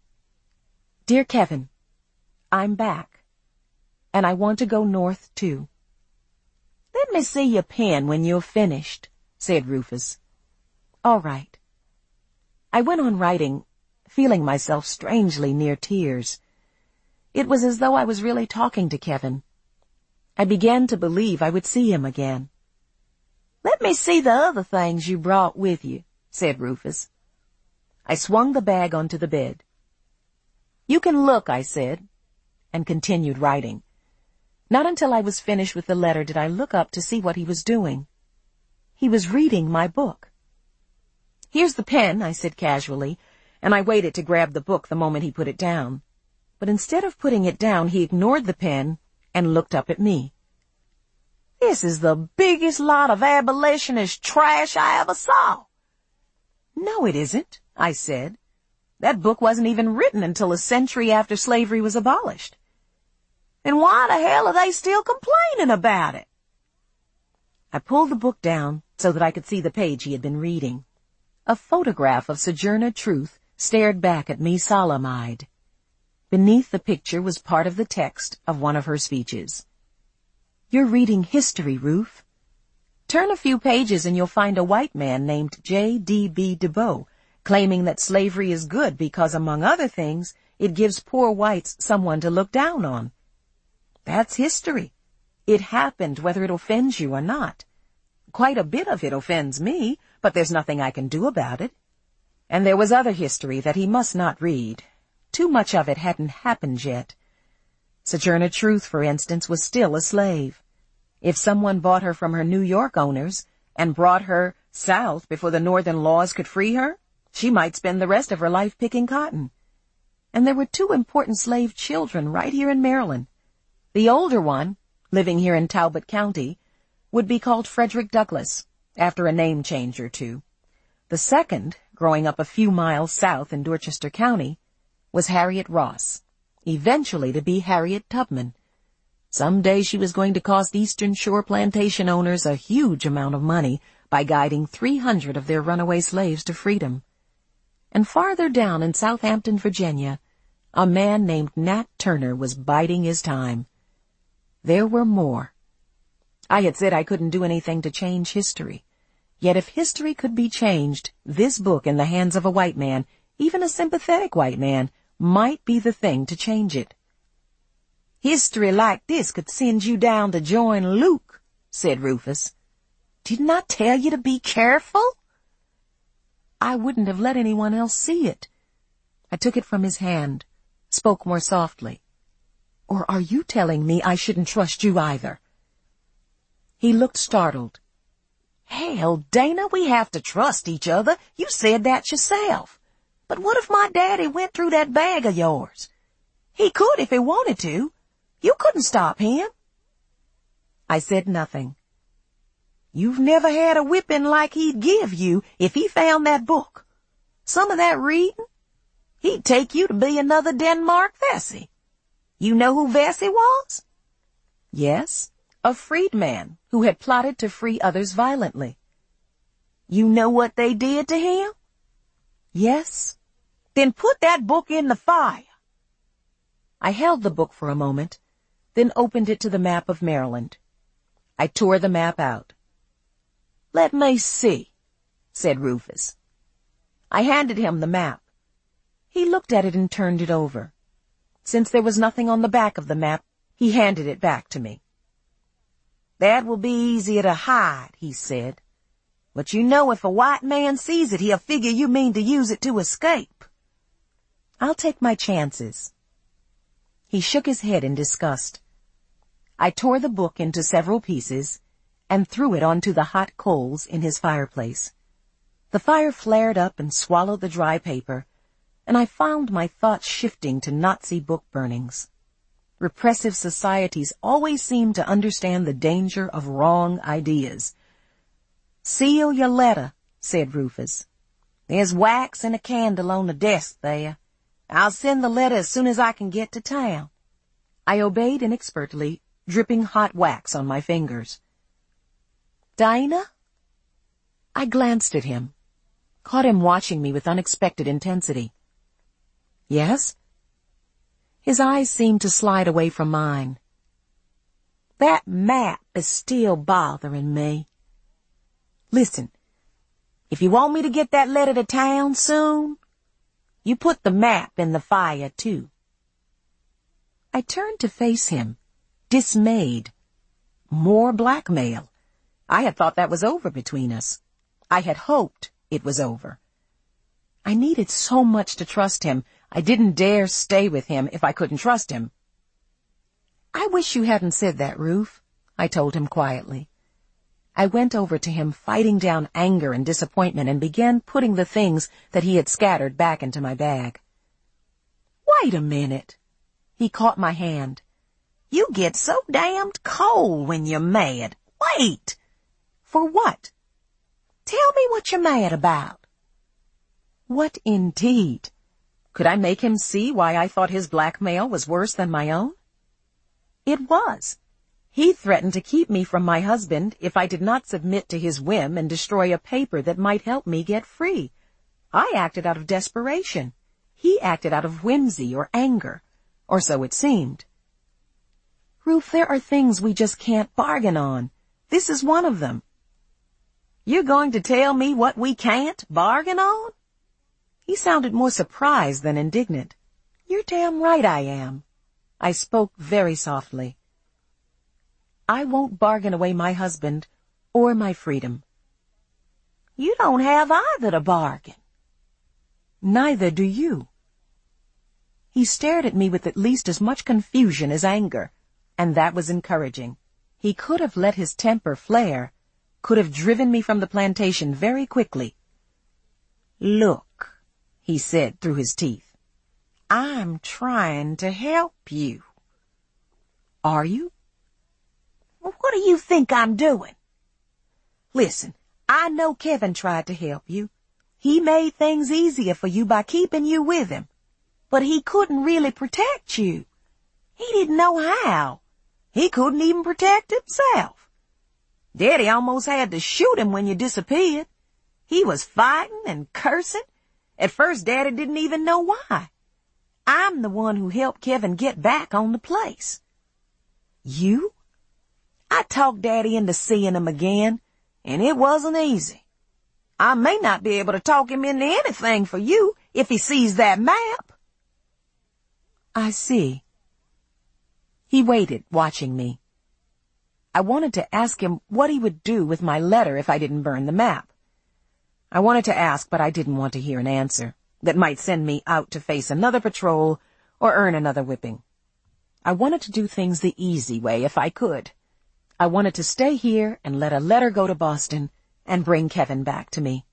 Dear Kevin, I'm back, and I want to go north, too. Let me see your pen when you're finished, said Rufus. All right. I went on writing, feeling myself strangely near tears. It was as though I was really talking to Kevin. I began to believe I would see him again. Let me see the other things you brought with you, said Rufus. I swung the bag onto the bed. You can look, I said, and continued writing. Not until I was finished with the letter did I look up to see what he was doing. He was reading my book. Here's the pen, I said casually, and I waited to grab the book the moment he put it down. But instead of putting it down, he ignored the pen and looked up at me. "This is the biggest lot of abolitionist trash I ever saw." "No, it isn't," I said. "That book wasn't even written until a century after slavery was abolished." "Then why the hell are they still complaining about it?" I pulled the book down so that I could see the page he had been reading. A photograph of Sojourner Truth stared back at me solemn-eyed. Beneath the picture was part of the text of one of her speeches. "You're reading history, Ruth. Turn a few pages and you'll find a white man named J D B Du Bois claiming that slavery is good because, among other things, it gives poor whites someone to look down on. That's history. It happened whether it offends you or not. Quite a bit of it offends me, but there's nothing I can do about it. And there was other history that he must not read. Too much of it hadn't happened yet. Sojourner Truth, for instance, was still a slave. If someone bought her from her New York owners and brought her south before the northern laws could free her, she might spend the rest of her life picking cotton. And there were two important slave children right here in Maryland. The older one, living here in Talbot County, would be called Frederick Douglass, after a name change or two. The second, growing up a few miles south in Dorchester County, was Harriet Ross, eventually to be Harriet Tubman. Some day she was going to cost Eastern Shore plantation owners a huge amount of money by guiding three hundred of their runaway slaves to freedom. And farther down in Southampton, Virginia, a man named Nat Turner was biding his time. There were more. I had said I couldn't do anything to change history. Yet if history could be changed, this book in the hands of a white man, even a sympathetic white man, might be the thing to change it. "History like this could send you down to join Luke," said Rufus. "Didn't I tell you to be careful?" I wouldn't have let anyone else see it. I took it from his hand, spoke more softly. "Or are you telling me I shouldn't trust you either?" He looked startled. "Hell, Dana, we have to trust each other. You said that yourself. But what if my daddy went through that bag of yours? He could if he wanted to. You couldn't stop him." I said nothing. "You've never had a whipping like he'd give you if he found that book. Some of that reading, he'd take you to be another Denmark Vesey. You know who Vesey was?" "Yes, a freedman who had plotted to free others violently." "You know what they did to him?" "Yes." "Then put that book in the fire." I held the book for a moment, then opened it to the map of Maryland. I tore the map out. "Let me see," said Rufus. I handed him the map. He looked at it and turned it over. Since there was nothing on the back of the map, he handed it back to me. "That will be easier to hide," he said. "But you know if a white man sees it, he'll figure you mean to use it to escape." "I'll take my chances." He shook his head in disgust. I tore the book into several pieces and threw it onto the hot coals in his fireplace. The fire flared up and swallowed the dry paper, and I found my thoughts shifting to Nazi book burnings. Repressive societies always seem to understand the danger of wrong ideas. "Seal your letter," said Rufus. "There's wax and a candle on the desk there. I'll send the letter as soon as I can get to town." I obeyed inexpertly, dripping hot wax on my fingers. "Dinah?" I glanced at him, caught him watching me with unexpected intensity. "Yes?" His eyes seemed to slide away from mine. "That map is still bothering me. Listen, if you want me to get that letter to town soon, you put the map in the fire, too." I turned to face him, dismayed. More blackmail. I had thought that was over between us. I had hoped it was over. I needed so much to trust him, I didn't dare stay with him if I couldn't trust him. "I wish you hadn't said that, Ruth," I told him quietly. I went over to him, fighting down anger and disappointment, and began putting the things that he had scattered back into my bag. Wait a minute. He caught my hand. You get so damned cold when you're mad. Wait. For what? Tell me what you're mad about. What indeed? Could I make him see why I thought his blackmail was worse than my own? It was. He threatened to keep me from my husband if I did not submit to his whim and destroy a paper that might help me get free. I acted out of desperation. He acted out of whimsy or anger, or so it seemed. Ruth, there are things we just can't bargain on. This is one of them. You're going to tell me what we can't bargain on? He sounded more surprised than indignant. You're damn right I am. I spoke very softly. I won't bargain away my husband or my freedom. You don't have either to bargain. Neither do you. He stared at me with at least as much confusion as anger, and that was encouraging. He could have let his temper flare, could have driven me from the plantation very quickly. Look, he said through his teeth, I'm trying to help you. Are you? What do you think I'm doing? Listen, I know Kevin tried to help you. He made things easier for you by keeping you with him. But he couldn't really protect you. He didn't know how. He couldn't even protect himself. Daddy almost had to shoot him when you disappeared. He was fighting and cursing. At first, Daddy didn't even know why. I'm the one who helped Kevin get back on the place. You? I talked Daddy into seeing him again, and it wasn't easy. I may not be able to talk him into anything for you if he sees that map. I see. He waited, watching me. I wanted to ask him what he would do with my letter if I didn't burn the map. I wanted to ask, but I didn't want to hear an answer that might send me out to face another patrol or earn another whipping. I wanted to do things the easy way if I could. I wanted to stay here and let a letter go to Boston and bring Kevin back to me.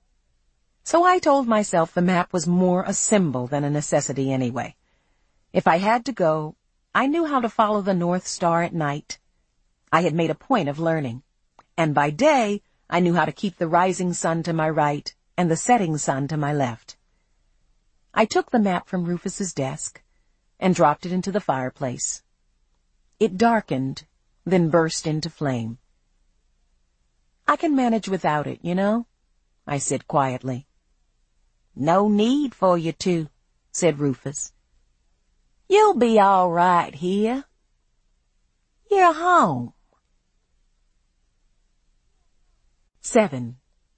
So I told myself the map was more a symbol than a necessity anyway. If I had to go, I knew how to follow the North Star at night. I had made a point of learning. And by day, I knew how to keep the rising sun to my right and the setting sun to my left. I took the map from Rufus's desk and dropped it into the fireplace. It darkened, then burst into flame. I can manage without it, you know, I said quietly. No need for you to, said Rufus. You'll be all right here. You're home. Seven.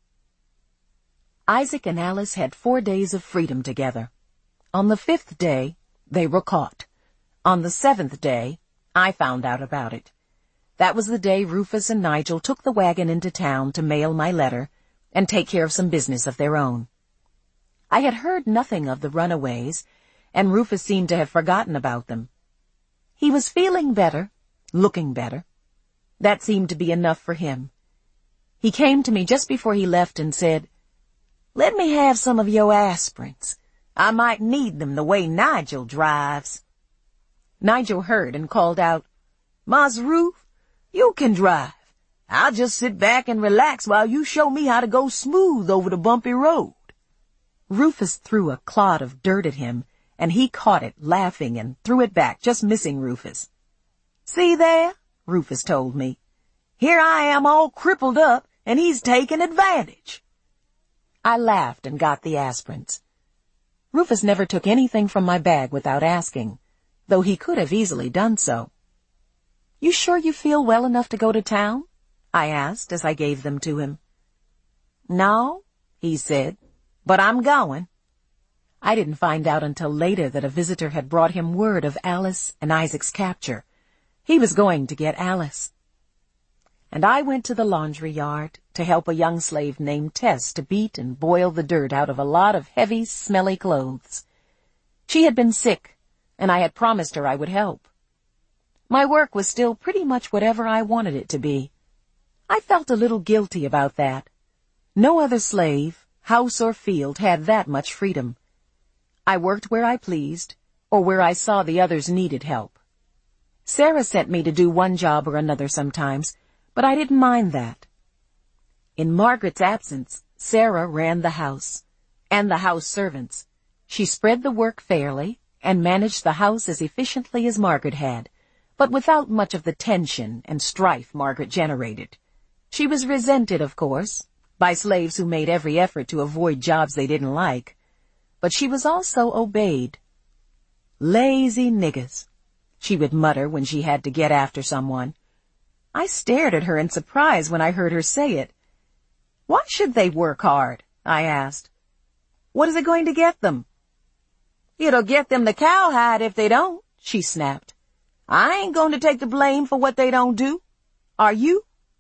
Isaac and Alice had four days of freedom together. On the fifth day, they were caught. On the seventh day, I found out about it. That was the day Rufus and Nigel took the wagon into town to mail my letter and take care of some business of their own. I had heard nothing of the runaways, and Rufus seemed to have forgotten about them. He was feeling better, looking better. That seemed to be enough for him. He came to me just before he left and said, Let me have some of your aspirins. I might need them the way Nigel drives. Nigel heard and called out, Mars Ruth, you can drive. I'll just sit back and relax while you show me how to go smooth over the bumpy road. Rufus threw a clod of dirt at him, and he caught it, laughing, and threw it back, just missing Rufus. See there, Rufus told me. Here I am all crippled up, and he's taking advantage. I laughed and got the aspirins. Rufus never took anything from my bag without asking, though he could have easily done so. You sure you feel well enough to go to town? I asked as I gave them to him. No, he said, but I'm going. I didn't find out until later that a visitor had brought him word of Alice and Isaac's capture. He was going to get Alice. And I went to the laundry yard to help a young slave named Tess to beat and boil the dirt out of a lot of heavy, smelly clothes. She had been sick, and I had promised her I would help. My work was still pretty much whatever I wanted it to be. I felt a little guilty about that. No other slave, house or field, had that much freedom. I worked where I pleased, or where I saw the others needed help. Sarah sent me to do one job or another sometimes, but I didn't mind that. In Margaret's absence, Sarah ran the house, and the house servants. She spread the work fairly, and managed the house as efficiently as Margaret had, but without much of the tension and strife Margaret generated. She was resented, of course, by slaves who made every effort to avoid jobs they didn't like, but she was also obeyed. "Lazy niggers," she would mutter when she had to get after someone. I stared at her in surprise when I heard her say it. "Why should they work hard?" I asked. "What is it going to get them?" "It'll get them the cowhide if they don't," she snapped. "I ain't going to take the blame for what they don't do. Are you?"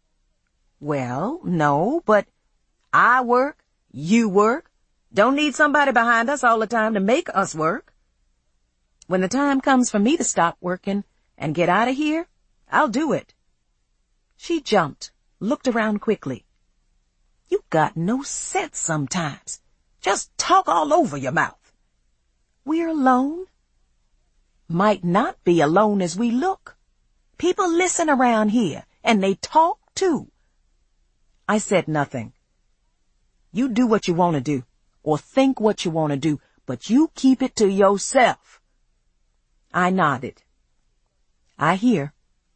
"Well, no, but I work, you work. Don't need somebody behind us all the time to make us work. When the time comes for me to stop working and get out of here, I'll do it." She jumped, looked around quickly. "You got no sense sometimes. Just talk all over your mouth." "We're alone?" "Might not be alone as we look. People listen around here, and they talk too." I said nothing. "You do what you want to do, or think what you want to do, but you keep it to yourself." I nodded. "I hear."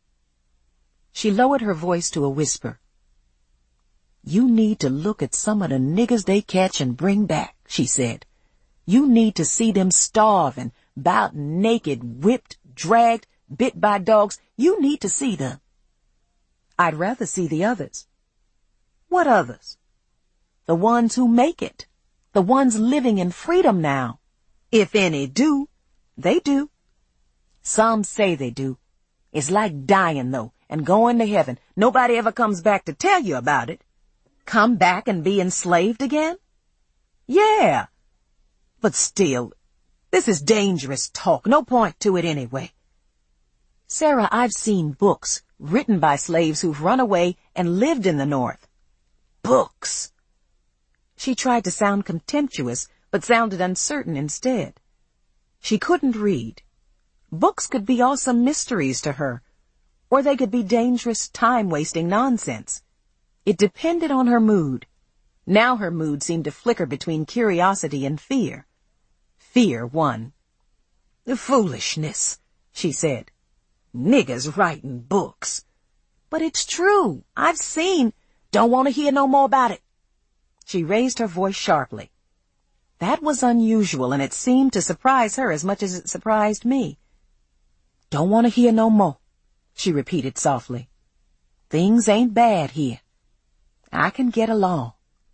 She lowered her voice to a whisper. "You need to look at some of the niggers they catch and bring back," she said. "You need to see them starving, bout naked, whipped, dragged, bit by dogs. You need to see them." "I'd rather see the others." "What others?" "The ones who make it. The ones living in freedom now. If any do, they do. Some say they do. It's like dying, though, and going to heaven. Nobody ever comes back to tell you about it. Come back and be enslaved again? Yeah. But still, this is dangerous talk. No point to it anyway." "Sarah, I've seen books written by slaves who've run away and lived in the North." "Books." She tried to sound contemptuous, but sounded uncertain instead. She couldn't read. Books could be awesome mysteries to her, or they could be dangerous, time-wasting nonsense. It depended on her mood. Now her mood seemed to flicker between curiosity and fear. Fear won. "The foolishness," she said. "Niggers writing books." "But it's true. I've seen—" "Don't want to hear no more about it." She raised her voice sharply. That was unusual, and it seemed to surprise her as much as it surprised me. "Don't want to hear no more," she repeated softly. "Things ain't bad here. I can get along."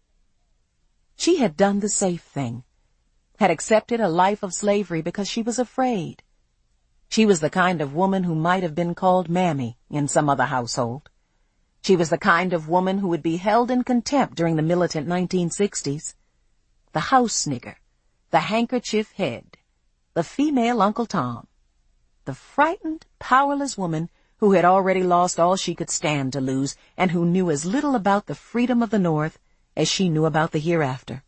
She had done the safe thing, had accepted a life of slavery because she was afraid. She was the kind of woman who might have been called Mammy in some other household. She was the kind of woman who would be held in contempt during the militant nineteen sixties. The house nigger, the handkerchief head, the female Uncle Tom, the frightened, powerless woman who had already lost all she could stand to lose and who knew as little about the freedom of the North as she knew about the hereafter.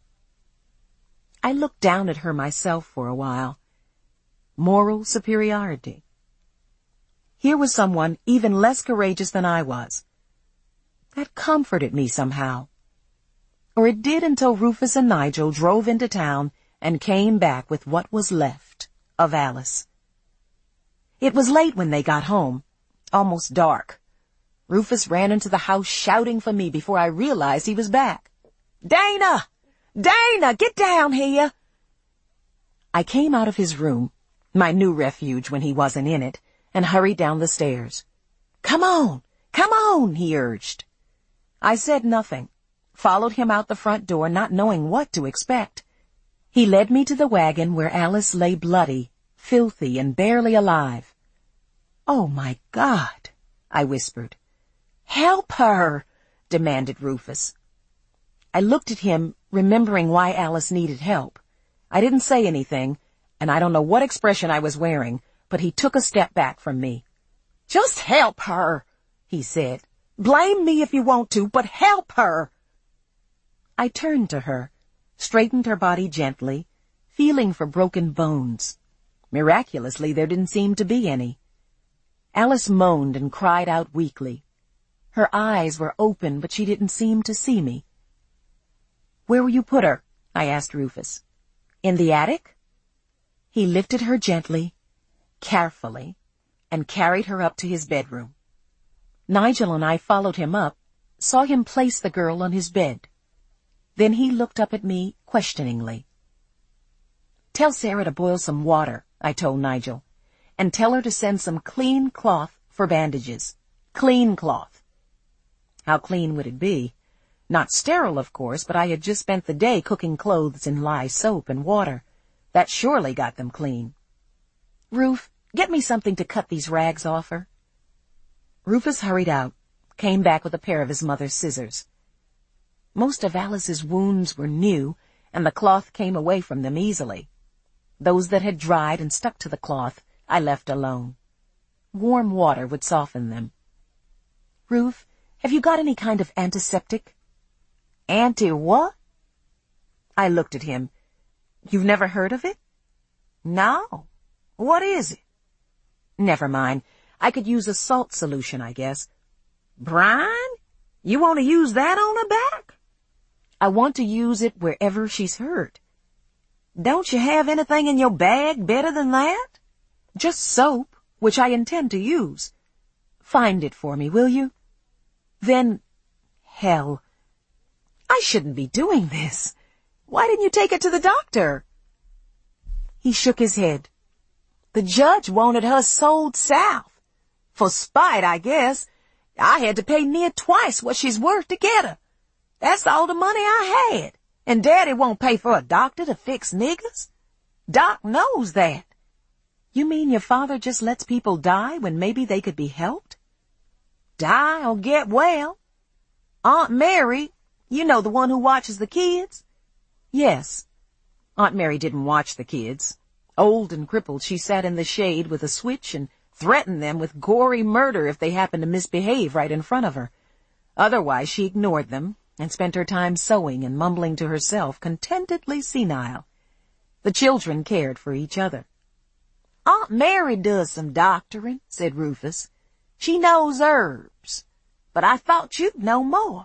I looked down at her myself for a while. Moral superiority. Here was someone even less courageous than I was. That comforted me somehow. Or it did until Rufus and Nigel drove into town and came back with what was left of Alice. It was late when they got home, almost dark. Rufus ran into the house shouting for me before I realized he was back. "Dana! Dana, get down here!" I came out of his room, my new refuge when he wasn't in it, and hurried down the stairs. "Come on, come on," he urged. I said nothing, followed him out the front door, not knowing what to expect. He led me to the wagon where Alice lay bloody, filthy, and barely alive. "Oh, my God," I whispered. "Help her," demanded Rufus. I looked at him, remembering why Alice needed help. I didn't say anything, and I don't know what expression I was wearing, but he took a step back from me. "Just help her," he said. Blame me if you want to, but help her. I turned to her, straightened her body gently, feeling for broken bones. Miraculously, there didn't seem to be any. Alice moaned and cried out weakly. Her eyes were open, but she didn't seem to see me. "Where will you put her?" I asked Rufus. "In the attic?" He lifted her gently, carefully, and carried her up to his bedroom. Nigel and I followed him up, saw him place the girl on his bed. Then he looked up at me questioningly. "Tell Sarah to boil some water," I told Nigel, "and tell her to send some clean cloth for bandages. Clean cloth." How clean would it be? Not sterile, of course, but I had just spent the day cooking clothes in lye soap and water. That surely got them clean. "Ruf, get me something to cut these rags off her." Rufus hurried out, came back with a pair of his mother's scissors. Most of Alice's wounds were new, and the cloth came away from them easily. Those that had dried and stuck to the cloth, I left alone. Warm water would soften them. "Ruf, have you got any kind of antiseptic?" "Anti-what?" I looked at him. "You've never heard of it?" "No. What is it?" "Never mind. I could use a salt solution, I guess." "Brine? You want to use that on her back?" "I want to use it wherever she's hurt." "Don't you have anything in your bag better than that?" "Just soap, which I intend to use." "Find it for me, will you?" Then, hell, I shouldn't be doing this. Why didn't you take her to the doctor? He shook his head. "The judge wanted her sold south. For spite, I guess. I had to pay near twice what she's worth to get her. That's all the money I had. And Daddy won't pay for a doctor to fix niggers. Doc knows that." "You mean your father just lets people die when maybe they could be helped?" "Die or get well. Aunt Mary, you know the one who watches the kids?" "Yes." Aunt Mary didn't watch the kids. Old and crippled, she sat in the shade with a switch and threatened them with gory murder if they happened to misbehave right in front of her. Otherwise, she ignored them and spent her time sewing and mumbling to herself, contentedly senile. The children cared for each other. "Aunt Mary does some doctoring," said Rufus. "She knows herbs. But I thought you'd know more."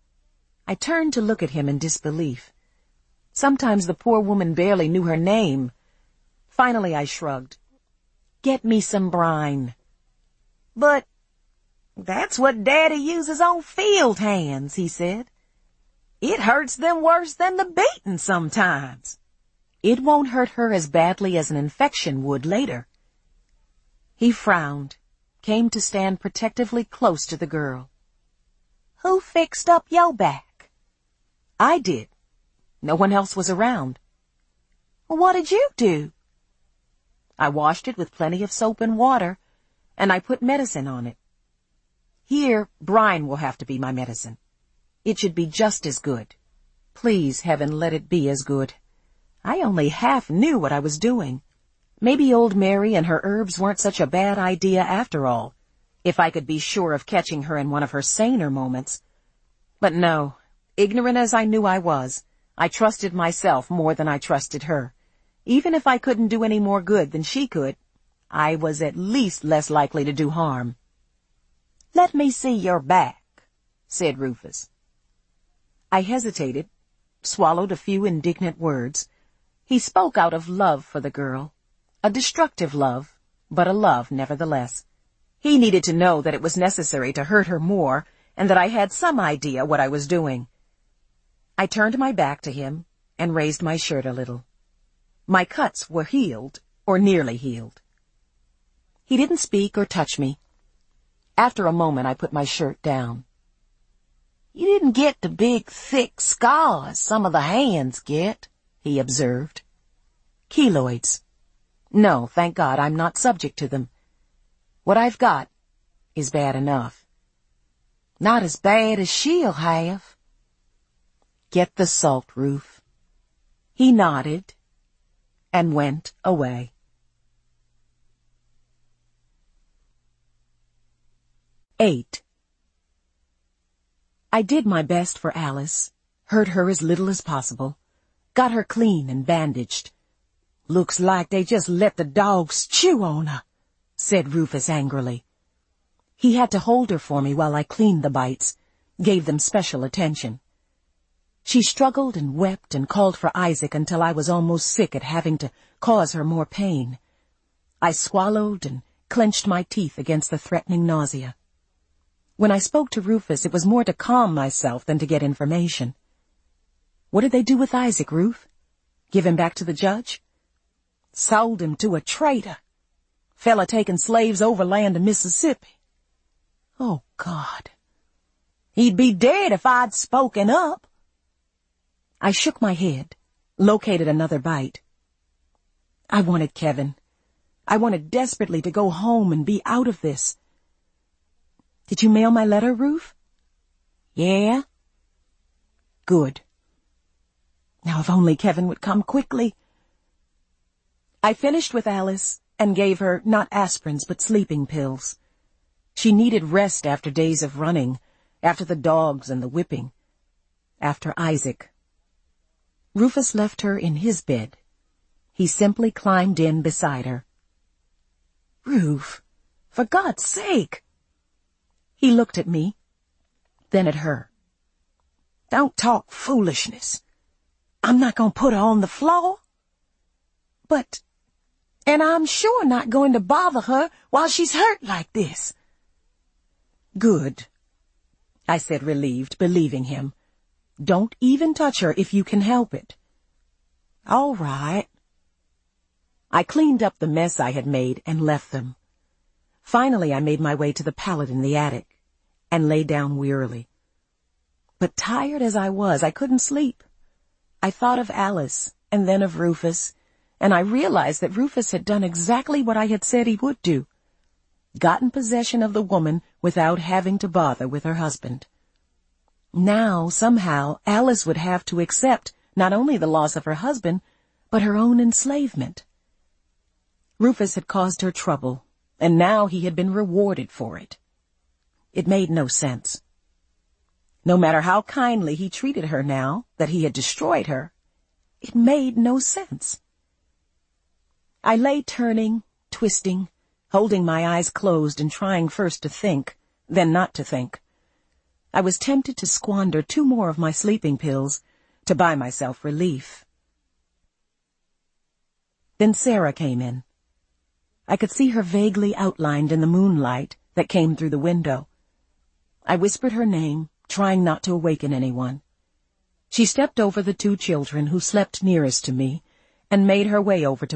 I turned to look at him in disbelief. Sometimes the poor woman barely knew her name. Finally I shrugged. "Get me some brine." "But that's what Daddy uses on field hands," he said. "It hurts them worse than the beating sometimes." "It won't hurt her as badly as an infection would later." He frowned, came to stand protectively close to the girl. "Who fixed up your back?" "I did. No one else was around." "What did you do?" "I washed it with plenty of soap and water, and I put medicine on it. Here, brine will have to be my medicine. It should be just as good. Please, heaven, let it be as good. I only half knew what I was doing. Maybe old Mary and her herbs weren't such a bad idea after all, if I could be sure of catching her in one of her saner moments. But no, ignorant as I knew I was, I trusted myself more than I trusted her. Even if I couldn't do any more good than she could, I was at least less likely to do harm. "Let me see your back," said Rufus. I hesitated, swallowed a few indignant words. He spoke out of love for the girl. A destructive love, but a love nevertheless. He needed to know that it was necessary to hurt her more, and that I had some idea what I was doing. I turned my back to him and raised my shirt a little. My cuts were healed, or nearly healed. He didn't speak or touch me. After a moment, I put my shirt down. "You didn't get the big, thick scars some of the hands get," he observed. "Keloids. No, thank God, I'm not subject to them. What I've got is bad enough." "Not as bad as she'll have." "Get the salt, Ruf." He nodded and went away. Eight. I did my best for Alice, hurt her as little as possible, got her clean and bandaged. "Looks like they just let the dogs chew on her," said Rufus angrily. He had to hold her for me while I cleaned the bites, gave them special attention. She struggled and wept and called for Isaac until I was almost sick at having to cause her more pain. I swallowed and clenched my teeth against the threatening nausea. When I spoke to Rufus, it was more to calm myself than to get information. "What did they do with Isaac, Ruth? Give him back to the judge?" "Sold him to a trader. Fella taking slaves overland to Mississippi." "Oh, God." "He'd be dead if I'd spoken up." I shook my head, located another bite. I wanted Kevin. I wanted desperately to go home and be out of this. "Did you mail my letter, Ruth?" "Yeah." "Good. Now if only Kevin would come quickly." I finished with Alice and gave her not aspirins but sleeping pills. She needed rest after days of running, after the dogs and the whipping, after Isaac. Rufus left her in his bed. He simply climbed in beside her. "Ruth, for God's sake." He looked at me, then at her. "Don't talk foolishness. I'm not going to put her on the floor." "But—" "And I'm sure not going to bother her while she's hurt like this." "Good," I said, relieved, believing him. "Don't even touch her if you can help it." "All right." I cleaned up the mess I had made and left them. Finally, I made my way to the pallet in the attic and lay down wearily. But tired as I was, I couldn't sleep. I thought of Alice and then of Rufus, and I realized that Rufus had done exactly what I had said he would do. Gotten possession of the woman without having to bother with her husband. Now, somehow, Alice would have to accept not only the loss of her husband, but her own enslavement. Rufus had caused her trouble, and now he had been rewarded for it. It made no sense. No matter how kindly he treated her now that he had destroyed her, it made no sense. I lay turning, twisting, holding my eyes closed and trying first to think, then not to think. I was tempted to squander two more of my sleeping pills to buy myself relief. Then Sarah came in. I could see her vaguely outlined in the moonlight that came through the window. I whispered her name, trying not to awaken anyone. She stepped over the two children who slept nearest to me and made her way over to